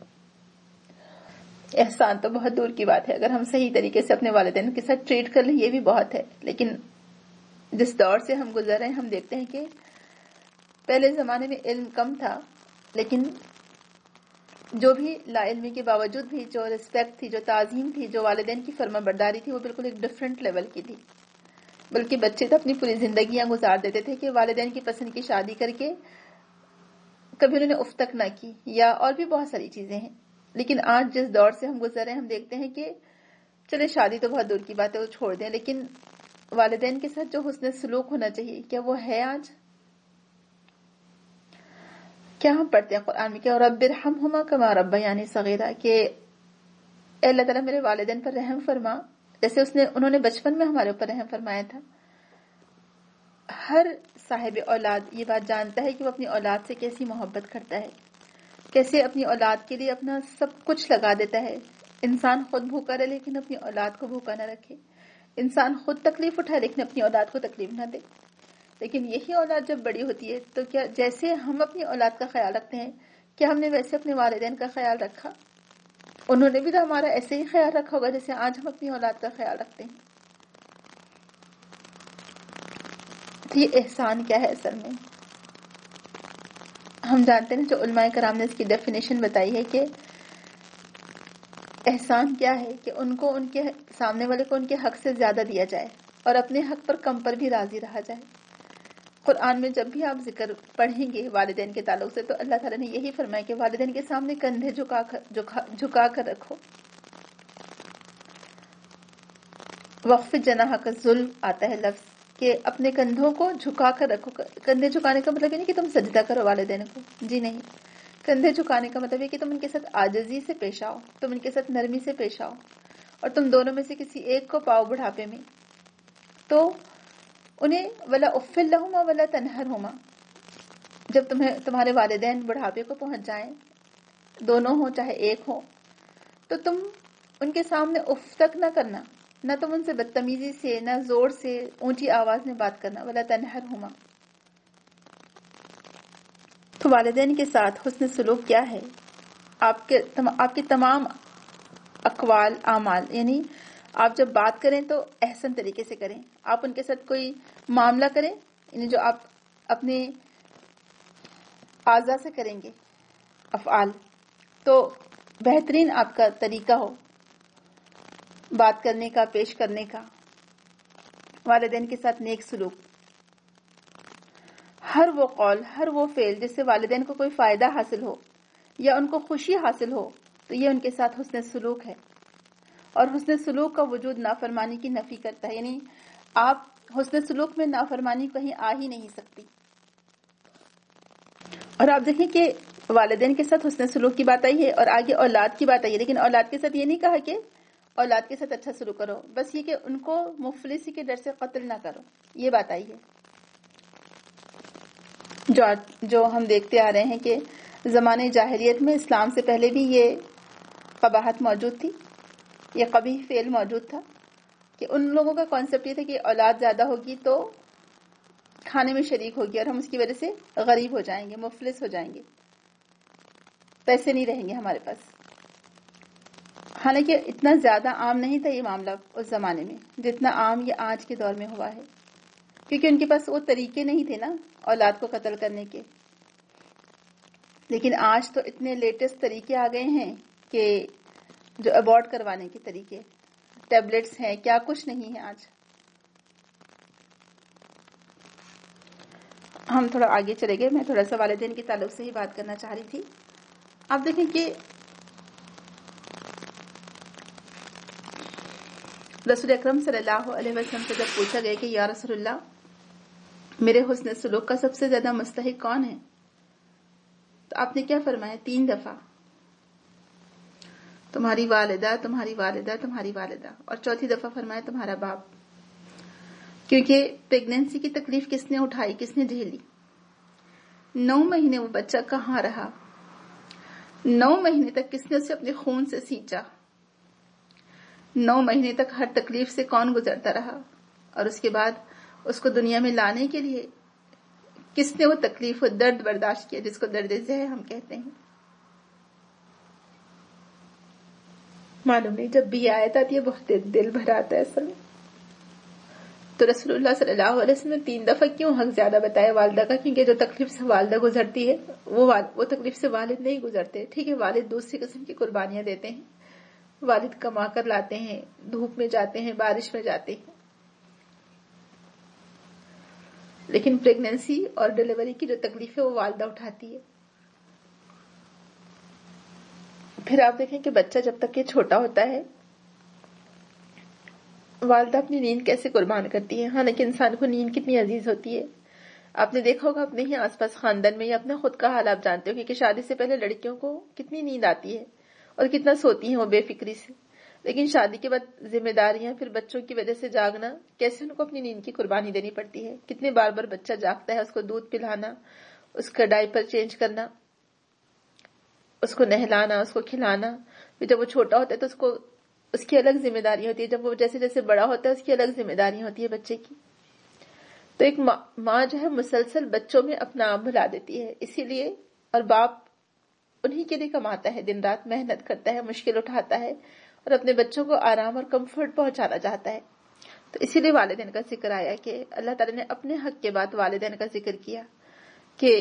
Speaker 1: احسان تو بہت دور کی بات ہے، اگر ہم صحیح طریقے سے اپنے والدین کے ساتھ ٹریٹ کر لیں یہ بھی بہت ہے، لیکن جس دور سے ہم گزر رہے ہیں ہم دیکھتے ہیں کہ پہلے زمانے میں علم کم تھا، لیکن جو بھی لا علمی کے باوجود بھی جو رسپیکٹ تھی، جو تعظیم تھی، جو والدین کی فرما برداری تھی، وہ بالکل ایک ڈیفرنٹ لیول کی تھی۔ بلکہ بچے تو اپنی پوری زندگیاں گزار دیتے تھے کہ والدین کی پسند کی شادی کر کے کبھی انہوں نے اف تک نہ کی، یا اور بھی بہت ساری چیزیں ہیں۔ لیکن آج جس دور سے ہم گزر رہے ہیں ہم دیکھتے ہیں کہ چلے شادی تو بہت دور کی بات ہے، وہ چھوڑ دیں، لیکن والدین کے ساتھ جو حسن سلوک ہونا چاہیے کیا وہ ہے آج؟ کیا ہم پڑھتے ہیں قرآن میں کہ رب ارحمہما کما ربیانی صغیرا، کہ اے اللہ تعالیٰ میرے والدین پر رحم فرما جیسے اس نے انہوں نے بچپن میں ہمارے اوپر رحم فرمایا تھا۔ ہر صاحب اولاد یہ بات جانتا ہے کہ وہ اپنی اولاد سے کیسی محبت کرتا ہے، کیسے اپنی اولاد کے لیے اپنا سب کچھ لگا دیتا ہے۔ انسان خود بھوکا رہے لیکن اپنی اولاد کو بھوکا نہ رکھے، انسان خود تکلیف اٹھائے لیکن اپنی اولاد کو تکلیف نہ دے۔ لیکن یہی اولاد جب بڑی ہوتی ہے تو کیا جیسے ہم اپنی اولاد کا خیال رکھتے ہیں کیا ہم نے ویسے اپنے والدین کا خیال رکھا؟ انہوں نے بھی تو ہمارا ایسے ہی خیال رکھا ہوگا جیسے آج ہم اپنی اولاد کا خیال رکھتے ہیں۔ تو یہ احسان کیا ہے اصل میں؟ ہم جانتے ہیں جو علماء کرام نے اس کی ڈیفینیشن بتائی ہے کہ احسان کیا ہے کہ ان کو ان کے سامنے والے کو ان کے حق سے زیادہ دیا جائے اور اپنے حق پر کم پر بھی راضی رہا جائے۔ قرآن میں جب بھی آپ ذکر پڑھیں گے والدین کے تعلق سے تو اللہ تعالیٰ نے یہی فرمایا کہ والدین کے سامنے کندھے جھکا کر جھکا کر رکھو۔ وقف جناح کا ذل آتا ہے لفظ کہ اپنے کندھوں کو جھکا کر رکھو۔ کندھے جھکانے کا مطلب یہ نہیں کہ تم سجدہ کرو والدین کو، جی نہیں۔ کندھے جھکانے کا مطلب یہ کہ تم ان کے ساتھ عاجزی سے پیش آؤ، تم ان کے ساتھ نرمی سے پیش آؤ، اور تم دونوں میں سے کسی ایک کو پاؤ بڑھاپے میں تو انہیں ولا افل لہما ولا تنہرہما، جب تمہیں تمہارے والدین بڑھاپے کو پہنچ جائیں، دونوں ہوں چاہے ایک ہو، تو تم ان کے سامنے اف تک نہ کرنا، نہ تم ان سے بدتمیزی سے، نہ زور سے اونچی آواز میں بات کرنا، ولا تنہرہما۔ تو والدین کے ساتھ حسن سلوک کیا ہے؟ آپ کے آپ کے تمام اقوال اعمال، یعنی آپ جب بات کریں تو احسن طریقے سے کریں، آپ ان کے ساتھ کوئی معاملہ کریں یعنی جو آپ اپنے اعضاء سے کریں گے افعال، تو بہترین آپ کا طریقہ ہو بات کرنے کا، پیش کرنے کا۔ والدین کے ساتھ نیک سلوک، ہر وہ قول، ہر وہ فعل جس سے والدین کو کوئی فائدہ حاصل ہو یا ان کو خوشی حاصل ہو تو یہ ان کے ساتھ حسن سلوک ہے۔ اور حسن سلوک کا وجود نافرمانی کی نفی کرتا ہے، یعنی آپ حسن سلوک میں نافرمانی کہیں آ ہی نہیں سکتی۔ اور آپ دیکھیں کہ والدین کے ساتھ حسن سلوک کی بات آئی ہے اور آگے اولاد کی بات آئی ہے، لیکن اولاد کے ساتھ یہ نہیں کہا کہ اولاد کے ساتھ اچھا سلوک کرو، بس یہ کہ ان کو مفلسی کے ڈر سے قتل نہ کرو، یہ بات آئی ہے۔ جو جو ہم دیکھتے آ رہے ہیں کہ زمانے جاہلیت میں اسلام سے پہلے بھی یہ قباحت موجود تھی، یہ قبیح فعل موجود تھا کہ ان لوگوں کا کانسیپٹ یہ تھا کہ اولاد زیادہ ہوگی تو کھانے میں شریک ہوگی اور ہم اس کی وجہ سے غریب ہو جائیں گے، مفلس ہو جائیں گے، پیسے نہیں رہیں گے ہمارے پاس۔ حالانکہ اتنا زیادہ عام نہیں تھا یہ معاملہ اس زمانے میں جتنا عام یہ آج کے دور میں ہوا ہے، کیونکہ ان کے پاس وہ طریقے نہیں تھے نا اولاد کو قتل کرنے کے۔ لیکن آج تو اتنے لیٹسٹ طریقے آ گئے ہیں کہ جو ابورٹ کروانے کے طریقے، ٹیبلٹس ہیں، کیا کچھ نہیں ہے آج۔ ہم تھوڑا آگے چلے گئے، میں تھوڑا سا والدین کے تعلق سے ہی بات کرنا چاہ رہی تھی۔ آپ دیکھیں کہ رسول اکرم صلی اللہ علیہ وسلم سے جب پوچھا گیا کہ یا رسول اللہ میرے حسن سلوک کا سب سے زیادہ مستحق کون ہے، تو آپ نے کیا فرمایا؟ تین دفعہ تمہاری والدہ، تمہاری والدہ، تمہاری والدہ، اور چوتھی دفعہ فرمایا تمہارا باپ۔ کیونکہ پریگنینسی کی تکلیف کس نے اٹھائی، کس نے جھیلی؟ نو مہینے وہ بچہ کہاں رہا، نو مہینے تک کس نے اسے اپنے خون سے سینچا، نو مہینے تک ہر تکلیف سے کون گزرتا رہا، اور اس کے بعد اس کو دنیا میں لانے کے لیے کس نے وہ تکلیف و درد برداشت کیا جس کو درد ذہ ہم کہتے ہیں۔ معلوم نہیں جب بھی آیت آتی ہے بہت دل بھر آتا ہے اصل میں۔ تو رسول اللہ صلی اللہ علیہ وسلم نے تین دفعہ کیوں حق زیادہ بتایا والدہ کا؟ کیونکہ جو تکلیف سے والدہ گزرتی ہے وہ وہ تکلیف سے والد نہیں گزرتے۔ ٹھیک ہے والد دوسری قسم کی قربانیاں دیتے ہیں، والد کما کر لاتے ہیں، دھوپ میں جاتے ہیں، بارش میں جاتے ہیں، لیکن پریگنینسی اور ڈیلیوری کی جو تکلیف ہے وہ والدہ اٹھاتی ہے۔ پھر آپ دیکھیں کہ بچہ جب تک کہ چھوٹا ہوتا ہے والدہ اپنی نیند کیسے قربان کرتی ہے، حالانکہ انسان کو نیند کتنی عزیز ہوتی ہے۔ آپ نے دیکھا ہوگا اپنے ہی آس پاس خاندان میں یا اپنا خود کا حال آپ جانتے ہو کہ شادی سے پہلے لڑکیوں کو کتنی نیند آتی ہے اور کتنا سوتی ہیں وہ بے فکری سے، لیکن شادی کے بعد ذمہ داریاں، پھر بچوں کی وجہ سے جاگنا، کیسے ان کو اپنی نیند کی قربانی دینی پڑتی ہے، کتنے بار بار بچہ جاگتا ہے، اس کو دودھ پلانا، اس کا ڈائپر چینج کرنا، اس کو نہلانا، اس کو کھلانا، پھر جب وہ چھوٹا ہوتا ہے تو اس کو اس کی الگ ذمہ داری ہوتی ہے، جب وہ جیسے جیسے بڑا ہوتا ہے اس کی الگ ذمہ داری ہوتی ہے بچے کی. تو ایک ماں جو ہے مسلسل بچوں میں اپنا آپ بھلا دیتی ہے، اسی لیے، اور باپ انہی کے لیے کماتا ہے، دن رات محنت کرتا ہے، مشکل اٹھاتا ہے اور اپنے بچوں کو آرام اور کمفرٹ پہنچانا چاہتا ہے. تو اسی لیے والدین کا ذکر آیا کہ اللہ تعالیٰ نے اپنے حق کے بعد والدین کا ذکر کیا کہ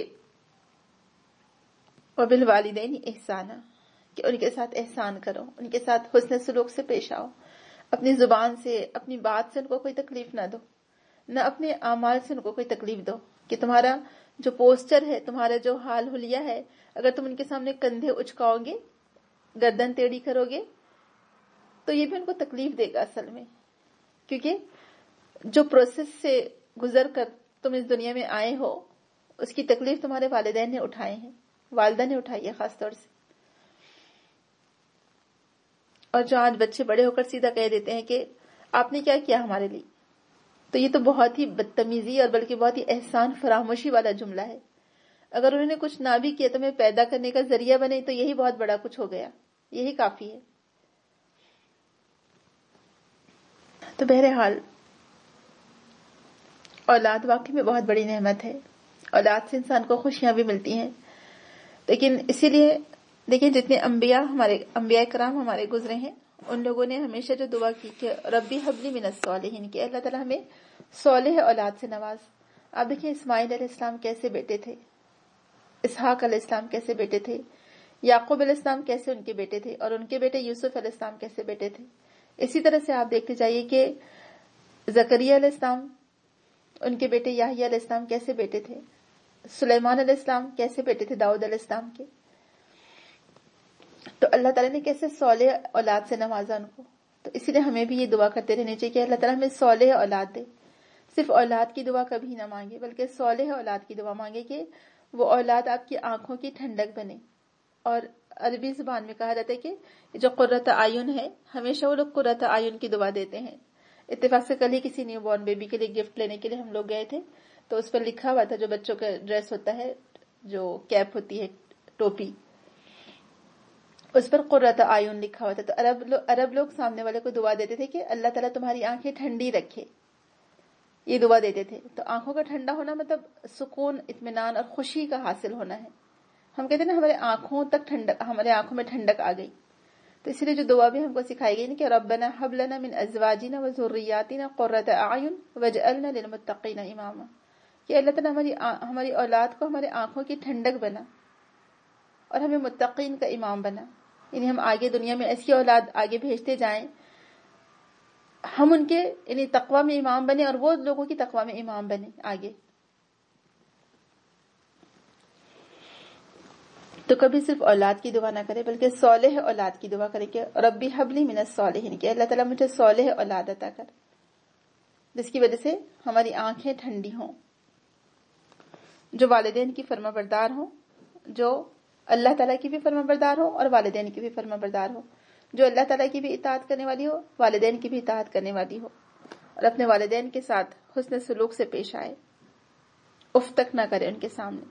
Speaker 1: وَبِالْوَالِدَيْنِ احسانا، کہ ان کے ساتھ احسان کرو، ان کے ساتھ حسن سلوک سے پیش آؤ، اپنی زبان سے، اپنی بات سے ان کو کوئی تکلیف نہ دو، نہ اپنے اعمال سے ان کو کوئی تکلیف دو، کہ تمہارا جو پوسچر ہے، تمہارا جو حال حلیہ ہے، اگر تم ان کے سامنے کندھے اچکاؤ گے، گردن ٹیڑھی کرو گے، تو یہ بھی ان کو تکلیف دے گا اصل میں، کیونکہ جو پروسیس سے گزر کر تم اس دنیا میں آئے ہو، اس کی تکلیف تمہارے والدین نے اٹھائے ہیں، والدہ نے اٹھائی ہے خاص طور سے. اور جو آج بچے بڑے ہو کر سیدھا کہہ دیتے ہیں کہ آپ نے کیا کیا ہمارے لیے، تو یہ تو بہت ہی بدتمیزی اور بلکہ بہت ہی احسان فراموشی والا جملہ ہے. اگر انہوں نے کچھ نہ بھی کیا تو میں پیدا کرنے کا ذریعہ بنے تو یہی بہت بڑا کچھ ہو گیا، یہی کافی ہے. تو بہرحال اولاد واقعی میں بہت بڑی نعمت ہے، اولاد سے انسان کو خوشیاں بھی ملتی ہیں. لیکن اسی لیے دیکھیں جتنے انبیاء ہمارے انبیاء کرام ہمارے گزرے ہیں، ان لوگوں نے ہمیشہ جو دعا کی کہ ربی حبلی من الصالحین، کہ اللہ تعالیٰ ہمیں صالح اولاد سے نواز. آپ دیکھیں اسماعیل علیہ السلام کیسے بیٹے تھے، اسحاق علیہ السلام کیسے بیٹے تھے، یعقوب علیہ السلام کیسے ان کے بیٹے تھے، اور ان کے بیٹے یوسف علیہ السلام کیسے بیٹے تھے. اسی طرح سے آپ دیکھتے جائیے کہ زکریا علیہ السلام، ان کے بیٹے یحییٰ علیہ السلام کیسے بیٹے تھے، سلیمان علیہ السلام کیسے بیٹے تھے داؤد علیہ السلام کے. تو اللہ تعالیٰ نے کیسے صالح اولاد سے نوازا ان کو. تو اسی لیے ہمیں بھی یہ دعا کرتے رہنے چاہیے کہ اللہ تعالیٰ ہمیں صالح اولاد دے. صرف اولاد کی دعا کبھی نہ مانگے بلکہ صالح اولاد کی دعا مانگے کہ وہ اولاد آپ کی آنکھوں کی ٹھنڈک بنے. اور عربی زبان میں کہا جاتا ہے کہ جو قرۃ اعین ہے، ہمیشہ وہ لوگ قرۃ اعین کی دعا دیتے ہیں. اتفاق سے کل ہی کسی نیو بورن بیبی کے لیے گفٹ لینے کے لیے ہم لوگ گئے تھے، تو اس پر لکھا ہوا تھا، جو بچوں کا ڈریس ہوتا ہے، جو کیپ ہوتی ہے، ٹوپی، اس پر قرۃ اعین لکھا ہوا تھا. تو عرب لوگ عرب لوگ سامنے والے کو دعا دیتے تھے کہ اللہ تعالیٰ تمہاری آنکھیں ٹھنڈی رکھے، یہ دعا دیتے تھے. تو آنکھوں کا ٹھنڈا ہونا مطلب سکون، اطمینان اور خوشی کا حاصل ہونا ہے. ہم کہتے ہیں نا ہمارے آنکھوں تک ٹھنڈک، ہمارے آنکھوں میں ٹھنڈک آ گئی. تو اس لیے جو دعا بھی ہم کو سکھائی گئی نا کہ ربنا ہب لنا من ازواجنا وذریاتنا قرۃ اعین واجعلنا للمتقین اماما، کہ اللہ تعالیٰ ہماری ہماری اولاد کو ہمارے آنکھوں کی ٹھنڈک بنا اور ہمیں متقین کا امام بنا. یعنی ہم آگے دنیا میں ایسی اولاد آگے بھیجتے جائیں، ہم ان کے یعنی تقوی میں امام بنے اور وہ لوگوں کی تقوی میں امام بنے آگے. تو کبھی صرف اولاد کی دعا نہ کرے بلکہ صالح اولاد کی دعا کرے کہ ربی حبلی من الصالحین، کہ اللہ تعالیٰ مجھے صالح اولاد عطا کر جس کی وجہ سے ہماری آنکھیں ٹھنڈی ہوں، جو والدین کی فرما بردار ہوں، جو اللہ تعالیٰ کی بھی فرما بردار ہو اور والدین کی بھی فرما بردار ہو، جو اللہ تعالیٰ کی بھی اطاعت کرنے والی ہو، والدین کی بھی اطاعت کرنے والی ہو، اور اپنے والدین کے ساتھ حسن سلوک سے پیش آئے، اف تک نہ کرے ان کے سامنے.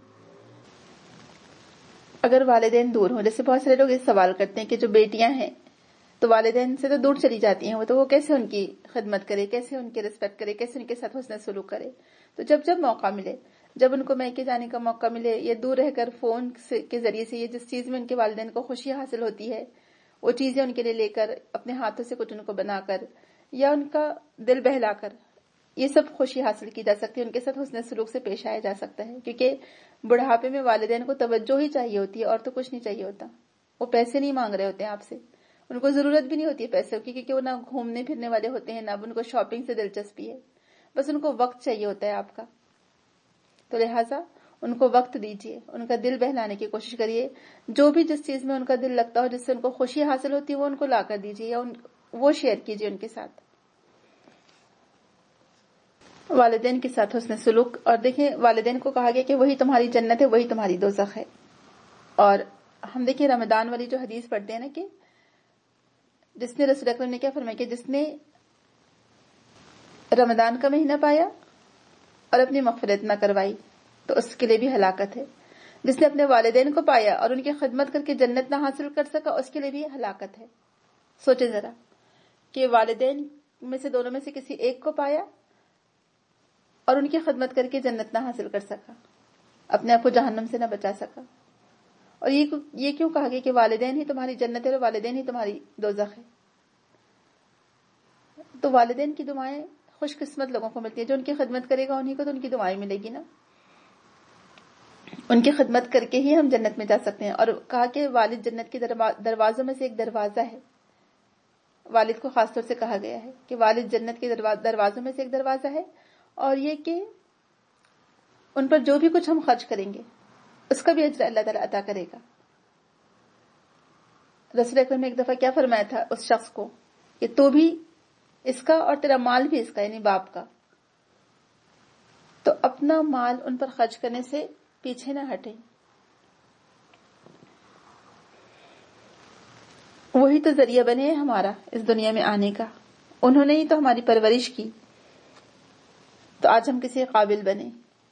Speaker 1: اگر والدین دور ہوں، جیسے بہت سارے لوگ اس سوال کرتے ہیں کہ جو بیٹیاں ہیں تو والدین سے تو دور چلی جاتی ہیں، وہ تو وہ کیسے ان کی خدمت کرے، کیسے ان کی رسپیکٹ کرے، کیسے ان کے ساتھ حسن سلوک کرے. تو جب جب موقع ملے، جب ان کو میکے جانے کا موقع ملے یا دور رہ کر فون کے ذریعے سے یہ جس چیز میں ان کے والدین کو خوشی حاصل ہوتی ہے وہ چیزیں ان کے لیے لے کر، اپنے ہاتھوں سے کچھ ان کو بنا کر یا ان کا دل بہلا کر، یہ سب خوشی حاصل کی جا سکتی ہے، ان کے ساتھ حسن سلوک سے پیش آیا جا سکتا ہے. کیونکہ بڑھاپے میں والدین کو توجہ ہی چاہیے ہوتی ہے اور تو کچھ نہیں چاہیے ہوتا. وہ پیسے نہیں مانگ رہے ہوتے ہیں آپ سے، ان کو ضرورت بھی نہیں ہوتی ہے پیسوں کی، کیونکہ وہ نہ گھومنے پھرنے والے ہوتے ہیں، نہ ان کو شاپنگ سے دلچسپی ہے، بس ان کو وقت چاہیے ہوتا ہے آپ کا. تو لہٰذا ان کو وقت دیجیے، ان کا دل بہلانے کی کوشش کریے، جو بھی جس چیز میں ان کا دل لگتا ہو، جس سے ان کو خوشی حاصل ہوتی ہے، وہ ان کو لا کر دیجیے یا وہ شیئر کیجیے ان کے ساتھ. والدین کے ساتھ حسن سلوک. اور دیکھیں والدین کو کہا گیا کہ وہی تمہاری جنت ہے، وہی تمہاری دوزخ ہے. اور ہم دیکھیں رمضان والی جو حدیث پڑھتے ہیں نا کہ جس نے رسول اکرم نے کیا فرمایا کہ جس نے رمضان کا مہینہ پایا اور اپنی مغفرت نہ کروائی تو اس کے لیے بھی ہلاکت ہے. جس نے اپنے والدین کو پایا اور ان کی خدمت کر کے جنت نہ حاصل کر سکا اس کے لیے بھی ہلاکت ہے. سوچیں ذرا کہ والدین میں سے دونوں میں سے کسی ایک کو پایا اور ان کی خدمت کر کے جنت نہ حاصل کر سکا، اپنے آپ کو جہنم سے نہ بچا سکا. اور یہ یہ کیوں کہا گیا کہ والدین ہی تمہاری جنت ہے اور والدین ہی تمہاری دوزخ ہے؟ تو والدین کی دعائیں خوش قسمت لوگوں کو ملتی ہیں. جو ان کی خدمت کرے گا انہیں کو تو ان کی دعائیں ملے گی نا. ان کی خدمت کر کے ہی ہم جنت میں جا سکتے ہیں. اور کہا کہ والد جنت کے دروازوں میں سے ایک دروازہ ہے. والد کو خاص طور سے کہا گیا ہے کہ والد جنت کے دروازوں میں سے ایک دروازہ ہے، اور یہ کہ ان پر جو بھی کچھ ہم خرچ کریں گے اس کا بھی اجر اللہ تعالیٰ عطا کرے گا. رسول اکرم نے ایک دفعہ کیا فرمایا تھا اس شخص کو کہ تو بھی اس کا اور تیرا مال بھی اس کا، یعنی باپ کا، تو اپنا مال ان پر خرچ کرنے سے پیچھے نہ ہٹے. وہی تو ذریعہ بنے ہمارا اس دنیا میں آنے کا. انہوں نے ہی تو ہماری پرورش کی تو آج ہم کسی قابل بنے.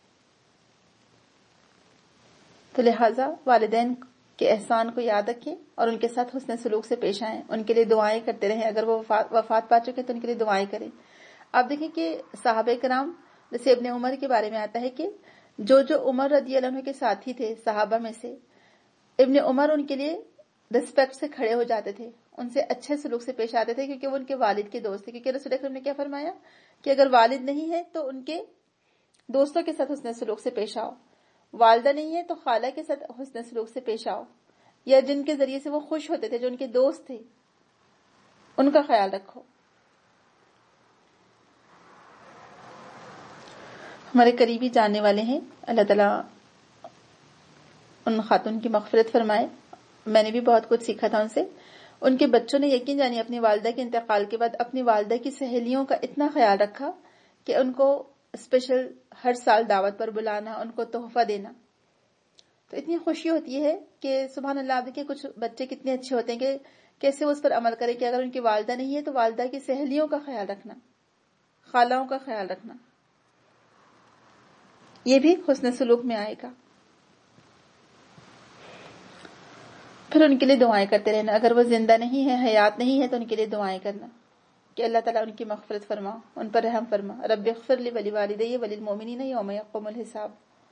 Speaker 1: تو لہٰذا والدین کے احسان کو یاد رکھیں اور ان کے ساتھ حسن سلوک سے پیش آئیں. ان کے لیے دعائیں کرتے رہیں. اگر وہ وفات پا چکے تو ان کے لیے دعائیں کریں. آپ دیکھیں کہ صحابہ کرام جیسے ابن عمر کے بارے میں آتا ہے کہ جو جو عمر رضی اللہ عنہ کے ساتھی تھے صحابہ میں سے، ابن عمر ان کے لیے رسپیکٹ سے کھڑے ہو جاتے تھے، ان سے اچھے سلوک سے پیش آتے تھے کیونکہ وہ ان کے والد کے دوست تھے. کیونکہ رسول اکرم نے کیا فرمایا کہ اگر والد نہیں ہے تو ان کے دوستوں کے ساتھ حسن سلوک سے پیش آؤ، والدہ نہیں ہے تو خالہ کے ساتھ حسن سلوک سے پیش آؤ، یا جن کے ذریعے سے وہ خوش ہوتے تھے جو ان کے دوست تھے ان کا خیال رکھو. ہمارے قریبی جاننے والے ہیں، اللہ تعالیٰ ان خاتون کی مغفرت فرمائے. میں نے بھی بہت کچھ سیکھا تھا ان سے. ان کے بچوں نے یقین جانی اپنی والدہ کے انتقال کے بعد اپنی والدہ کی سہیلیوں کا اتنا خیال رکھا کہ ان کو اسپیشل ہر سال دعوت پر بلانا، ان کو تحفہ دینا. تو اتنی خوشی ہوتی ہے کہ سبحان اللہ. آپ دیکھیں کچھ بچے کتنے اچھے ہوتے ہیں کہ کیسے وہ اس پر عمل کرے کہ اگر ان کی والدہ نہیں ہے تو والدہ کی سہیلیوں کا خیال رکھنا، خالوں کا خیال رکھنا، یہ بھی حسن سلوک میں آئے گا. پھر ان کے لیے دعائیں کرتے رہنا. اگر وہ زندہ نہیں ہے، حیات نہیں ہے، تو ان کے لیے دعائیں کرنا کہ اللہ تعالیٰ ان کی مغفرت فرما، ان پر رحم فرما. رب اغفر لی ولی والدی وللمؤمنین یوم یقوم الحساب.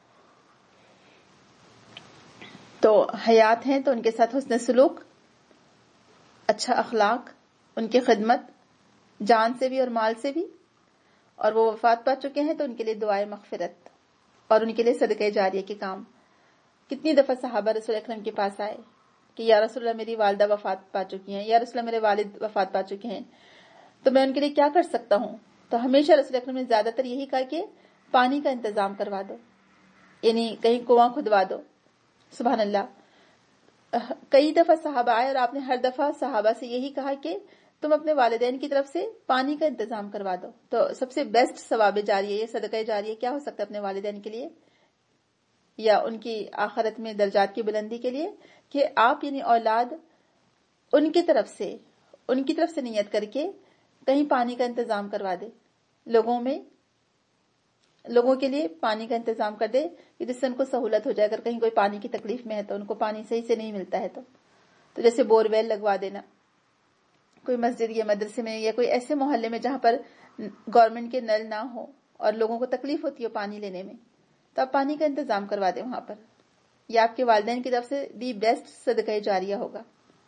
Speaker 1: تو حیات ہیں تو ان کے ساتھ حسن سلوک، اچھا اخلاق، ان کی خدمت جان سے بھی اور مال سے بھی. اور وہ وفات پا چکے ہیں تو ان کے لیے دعائیں مغفرت اور ان کے لیے صدقہ جاریہ کے کام. کتنی دفعہ صحابہ رسول اکرم کے پاس آئے کہ یا رسول اللہ میری والدہ وفات پا چکی ہیں، یا رسول اللہ میرے والد وفات پا چکے ہیں، تو میں ان کے لیے کیا کر سکتا ہوں؟ تو ہمیشہ رسول اکرم نے زیادہ تر یہی کہا کہ پانی کا انتظام کروا دو، یعنی کہیں کنواں کھدوا دو. سبحان اللہ. کئی دفعہ صحابہ آئے اور آپ نے ہر دفعہ صحابہ سے یہی کہا کہ تم اپنے والدین کی طرف سے پانی کا انتظام کروا دو. تو سب سے بیسٹ ثواب جاریہ، یہ صدقہ جاریہ کیا ہو سکتا ہے اپنے والدین کے لیے یا ان کی آخرت میں درجات کی بلندی کے لیے کہ آپ یعنی اولاد ان کی طرف سے ان کی طرف سے نیت کر کے کہیں پانی کا انتظام کروا دے، لوگوں میں لوگوں کے لیے پانی کا انتظام کر دے کہ جس سے ان کو سہولت ہو جائے. اگر کہیں کوئی پانی کی تکلیف میں ہے تو ان کو پانی صحیح سے نہیں ملتا ہے تو تو جیسے بور ویل لگوا دینا کوئی مسجد یا مدرسے میں یا کوئی ایسے محلے میں جہاں پر گورنمنٹ کے نل نہ ہو اور لوگوں کو تکلیف ہوتی ہے پانی لینے میں، تو آپ پانی کا انتظام کروا دیں وہاں پر. یہ آپ کے والدین کی طرف سے دی بیسٹ صدقہ جاریہ ہوگا.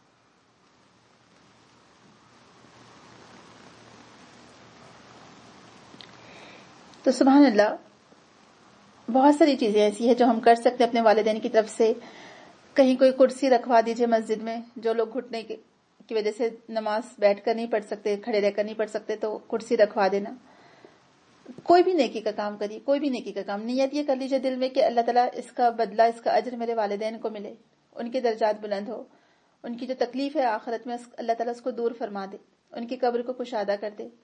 Speaker 1: تو سبحان اللہ بہت ساری چیزیں ایسی ہیں جو ہم کر سکتے ہیں اپنے والدین کی طرف سے. کہیں کوئی کرسی رکھوا دیجئے مسجد میں، جو لوگ گھٹنے کی وجہ سے نماز بیٹھ کر نہیں پڑھ سکتے، کھڑے رہ کر نہیں پڑھ سکتے، تو کرسی رکھوا دینا. کوئی بھی نیکی کا کام کریے، کوئی بھی نیکی کا کام. نیت یہ کر لیجئے دل میں کہ اللہ تعالیٰ اس کا بدلہ، اس کا اجر میرے والدین کو ملے، ان کے درجات بلند ہو، ان کی جو تکلیف ہے آخرت میں اللہ تعالیٰ اس کو دور فرما دے، ان کی قبر کو کشادہ کر دے،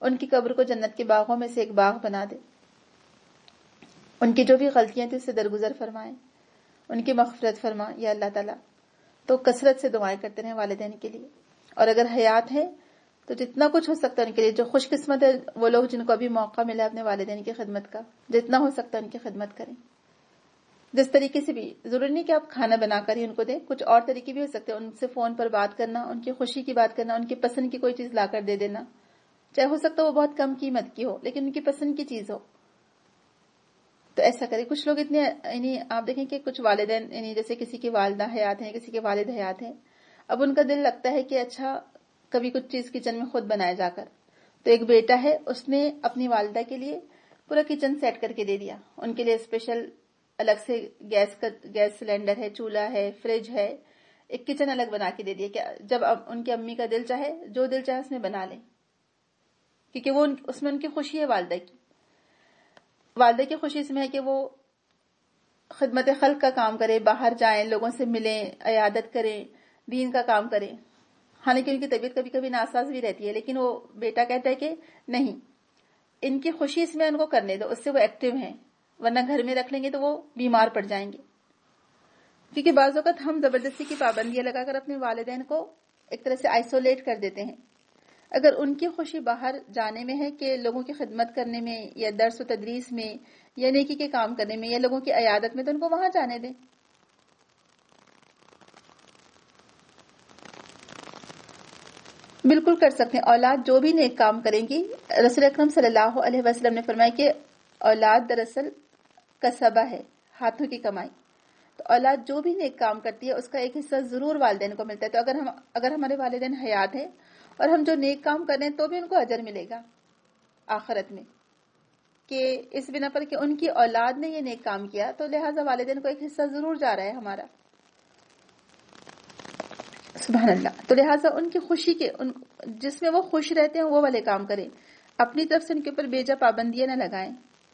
Speaker 1: ان کی قبر کو جنت کے باغوں میں سے ایک باغ بنا دے، ان کی جو بھی غلطیاں تھیں اس سے درگزر فرمائے، ان کی مغفرت فرما یا اللہ تعالیٰ۔ تو کثرت سے دعائیں کرتے رہیں والدین کے لیے، اور اگر حیات ہیں تو جتنا کچھ ہو سکتا ہے ان کے لیے، جو خوش قسمت ہے وہ لوگ جن کو ابھی موقع ملا اپنے والدین کی خدمت کا، جتنا ہو سکتا ہے ان کی خدمت کریں، جس طریقے سے بھی۔ ضروری نہیں کہ آپ کھانا بنا کر ہی ان کو دیں، کچھ اور طریقے بھی ہو سکتے ہیں، ان سے فون پر بات کرنا، ان کی خوشی کی بات کرنا، ان کی پسند کی کوئی چیز لا کر دے دینا، چاہے ہو سکتا ہے وہ بہت کم قیمت کی ہو لیکن ان کی پسند کی چیز ہو، تو ایسا کریں۔ کچھ لوگ اتنے یعنی آپ دیکھیں کہ کچھ والدین یعنی جیسے کسی کی والدہ حیات ہیں، کسی کے والد حیات ہیں، اب ان کا دل لگتا ہے کہ اچھا کبھی کچھ چیز کچن میں خود بنائے جا کر، تو ایک بیٹا ہے اس نے اپنی والدہ کے لیے پورا کچن سیٹ کر کے دے دیا، ان کے لیے اسپیشل الگ سے گیس کا گیس سلنڈر ہے، چولہا ہے، فریج ہے، ایک کچن الگ بنا کے دے دیا کہ جب اب ان کی امی کا دل چاہے جو دل چاہے اس میں بنا لیں، کیونکہ وہ اس میں ان کی خوشی ہے والدہ کی۔ والدہ کی خوشی اس میں ہے کہ وہ خدمت خلق کا کام کرے، باہر جائیں، لوگوں سے ملیں، عیادت کریں، دین کا کام کریں۔ حالانکہ ان کی طبیعت کبھی کبھی ناساز بھی رہتی ہے لیکن وہ بیٹا کہتا ہے کہ نہیں، ان کی خوشی اس میں ان کو کرنے دو، اس سے وہ ایکٹیو ہیں، ورنہ گھر میں رکھ لیں گے تو وہ بیمار پڑ جائیں گے۔ کیونکہ بعض اوقات ہم زبردستی کی پابندیاں لگا کر اپنے والدین کو ایک طرح سے آئسولیٹ کر دیتے ہیں۔ اگر ان کی خوشی باہر جانے میں ہے کہ لوگوں کی خدمت کرنے میں یا درس و تدریس میں یا نیکی کے کام کرنے میں یا لوگوں کی عیادت میں، تو ان کو وہاں جانے دیں۔ بالکل کر سکتے ہیں۔ اولاد جو بھی نیک کام کریں گی، رسول اکرم صلی اللہ علیہ وسلم نے فرمایا کہ اولاد دراصل کسبہ ہے، ہاتھوں کی کمائی، تو اولاد جو بھی نیک کام کرتی ہے اس کا ایک حصہ ضرور والدین کو ملتا ہے۔ تو اگر ہم اگر ہمارے والدین حیات ہیں اور ہم جو نیک کام کر رہے ہیں تو بھی ان کو اجر ملے گا آخرت میں، کہ اس بنا پر کہ ان کی اولاد نے یہ نیک کام کیا تو لہٰذا والدین کو ایک حصہ ضرور جا رہا ہے ہمارا، سبحان اللہ۔ تو لہٰذا ان کی خوشی کے ان جس میں وہ خوش رہتے ہیں وہ والے کام کریں، اپنی طرف سے ان کے اوپر بیجا پابندیاں نہ لگائیں۔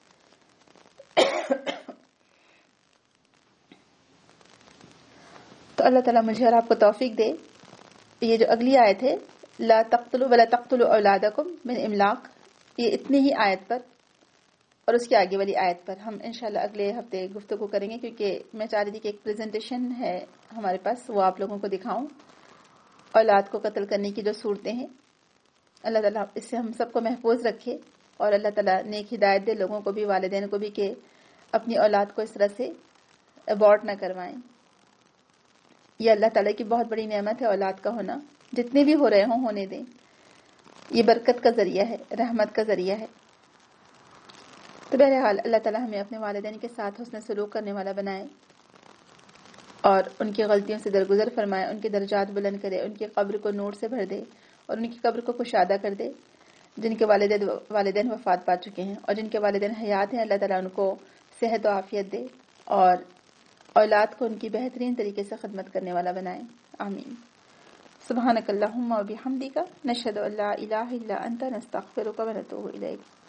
Speaker 1: تو اللہ تعالیٰ مجھے اور آپ کو توفیق دے۔ یہ جو اگلی آیت ہے لا تقتلوا ولا تقتلوا اولادکم من املاق، یہ اتنی ہی آیت پر اور اس کی آگے والی آیت پر ہم انشاءاللہ اگلے ہفتے گفتگو کریں گے، کیونکہ میں چاہ رہی تھی کہ ایک پریزنٹیشن ہے ہمارے پاس، وہ آپ لوگوں کو دکھاؤں، اولاد کو قتل کرنے کی جو صورتیں ہیں۔ اللہ تعالیٰ اس سے ہم سب کو محفوظ رکھے، اور اللہ تعالیٰ نیک ہدایت دے لوگوں کو بھی، والدین کو بھی، کہ اپنی اولاد کو اس طرح سے ابورٹ نہ کروائیں۔ یہ اللہ تعالیٰ کی بہت بڑی نعمت ہے اولاد کا ہونا، جتنے بھی ہو رہے ہوں ہونے دیں، یہ برکت کا ذریعہ ہے، رحمت کا ذریعہ ہے۔ تو بہرحال اللہ تعالیٰ ہمیں اپنے والدین کے ساتھ حسن سلوک کرنے والا بنائے، اور ان کی غلطیوں سے درگزر فرمائے، ان کے درجات بلند کرے، ان کی قبر کو نور سے بھر دے، اور ان کی قبر کو کشادہ کر دے۔ جن کے والدین والدین وفات پا چکے ہیں اور جن کے والدین حیات ہیں، اللہ تعالیٰ ان کو صحت و عافیت دے، اور اولاد کو ان کی بہترین طریقے سے خدمت کرنے والا بنائے، آمین۔ سبحانک اللہم و بحمدک، نشہد ان لا الہ الا انت، نستغفرک و نتوب الیک۔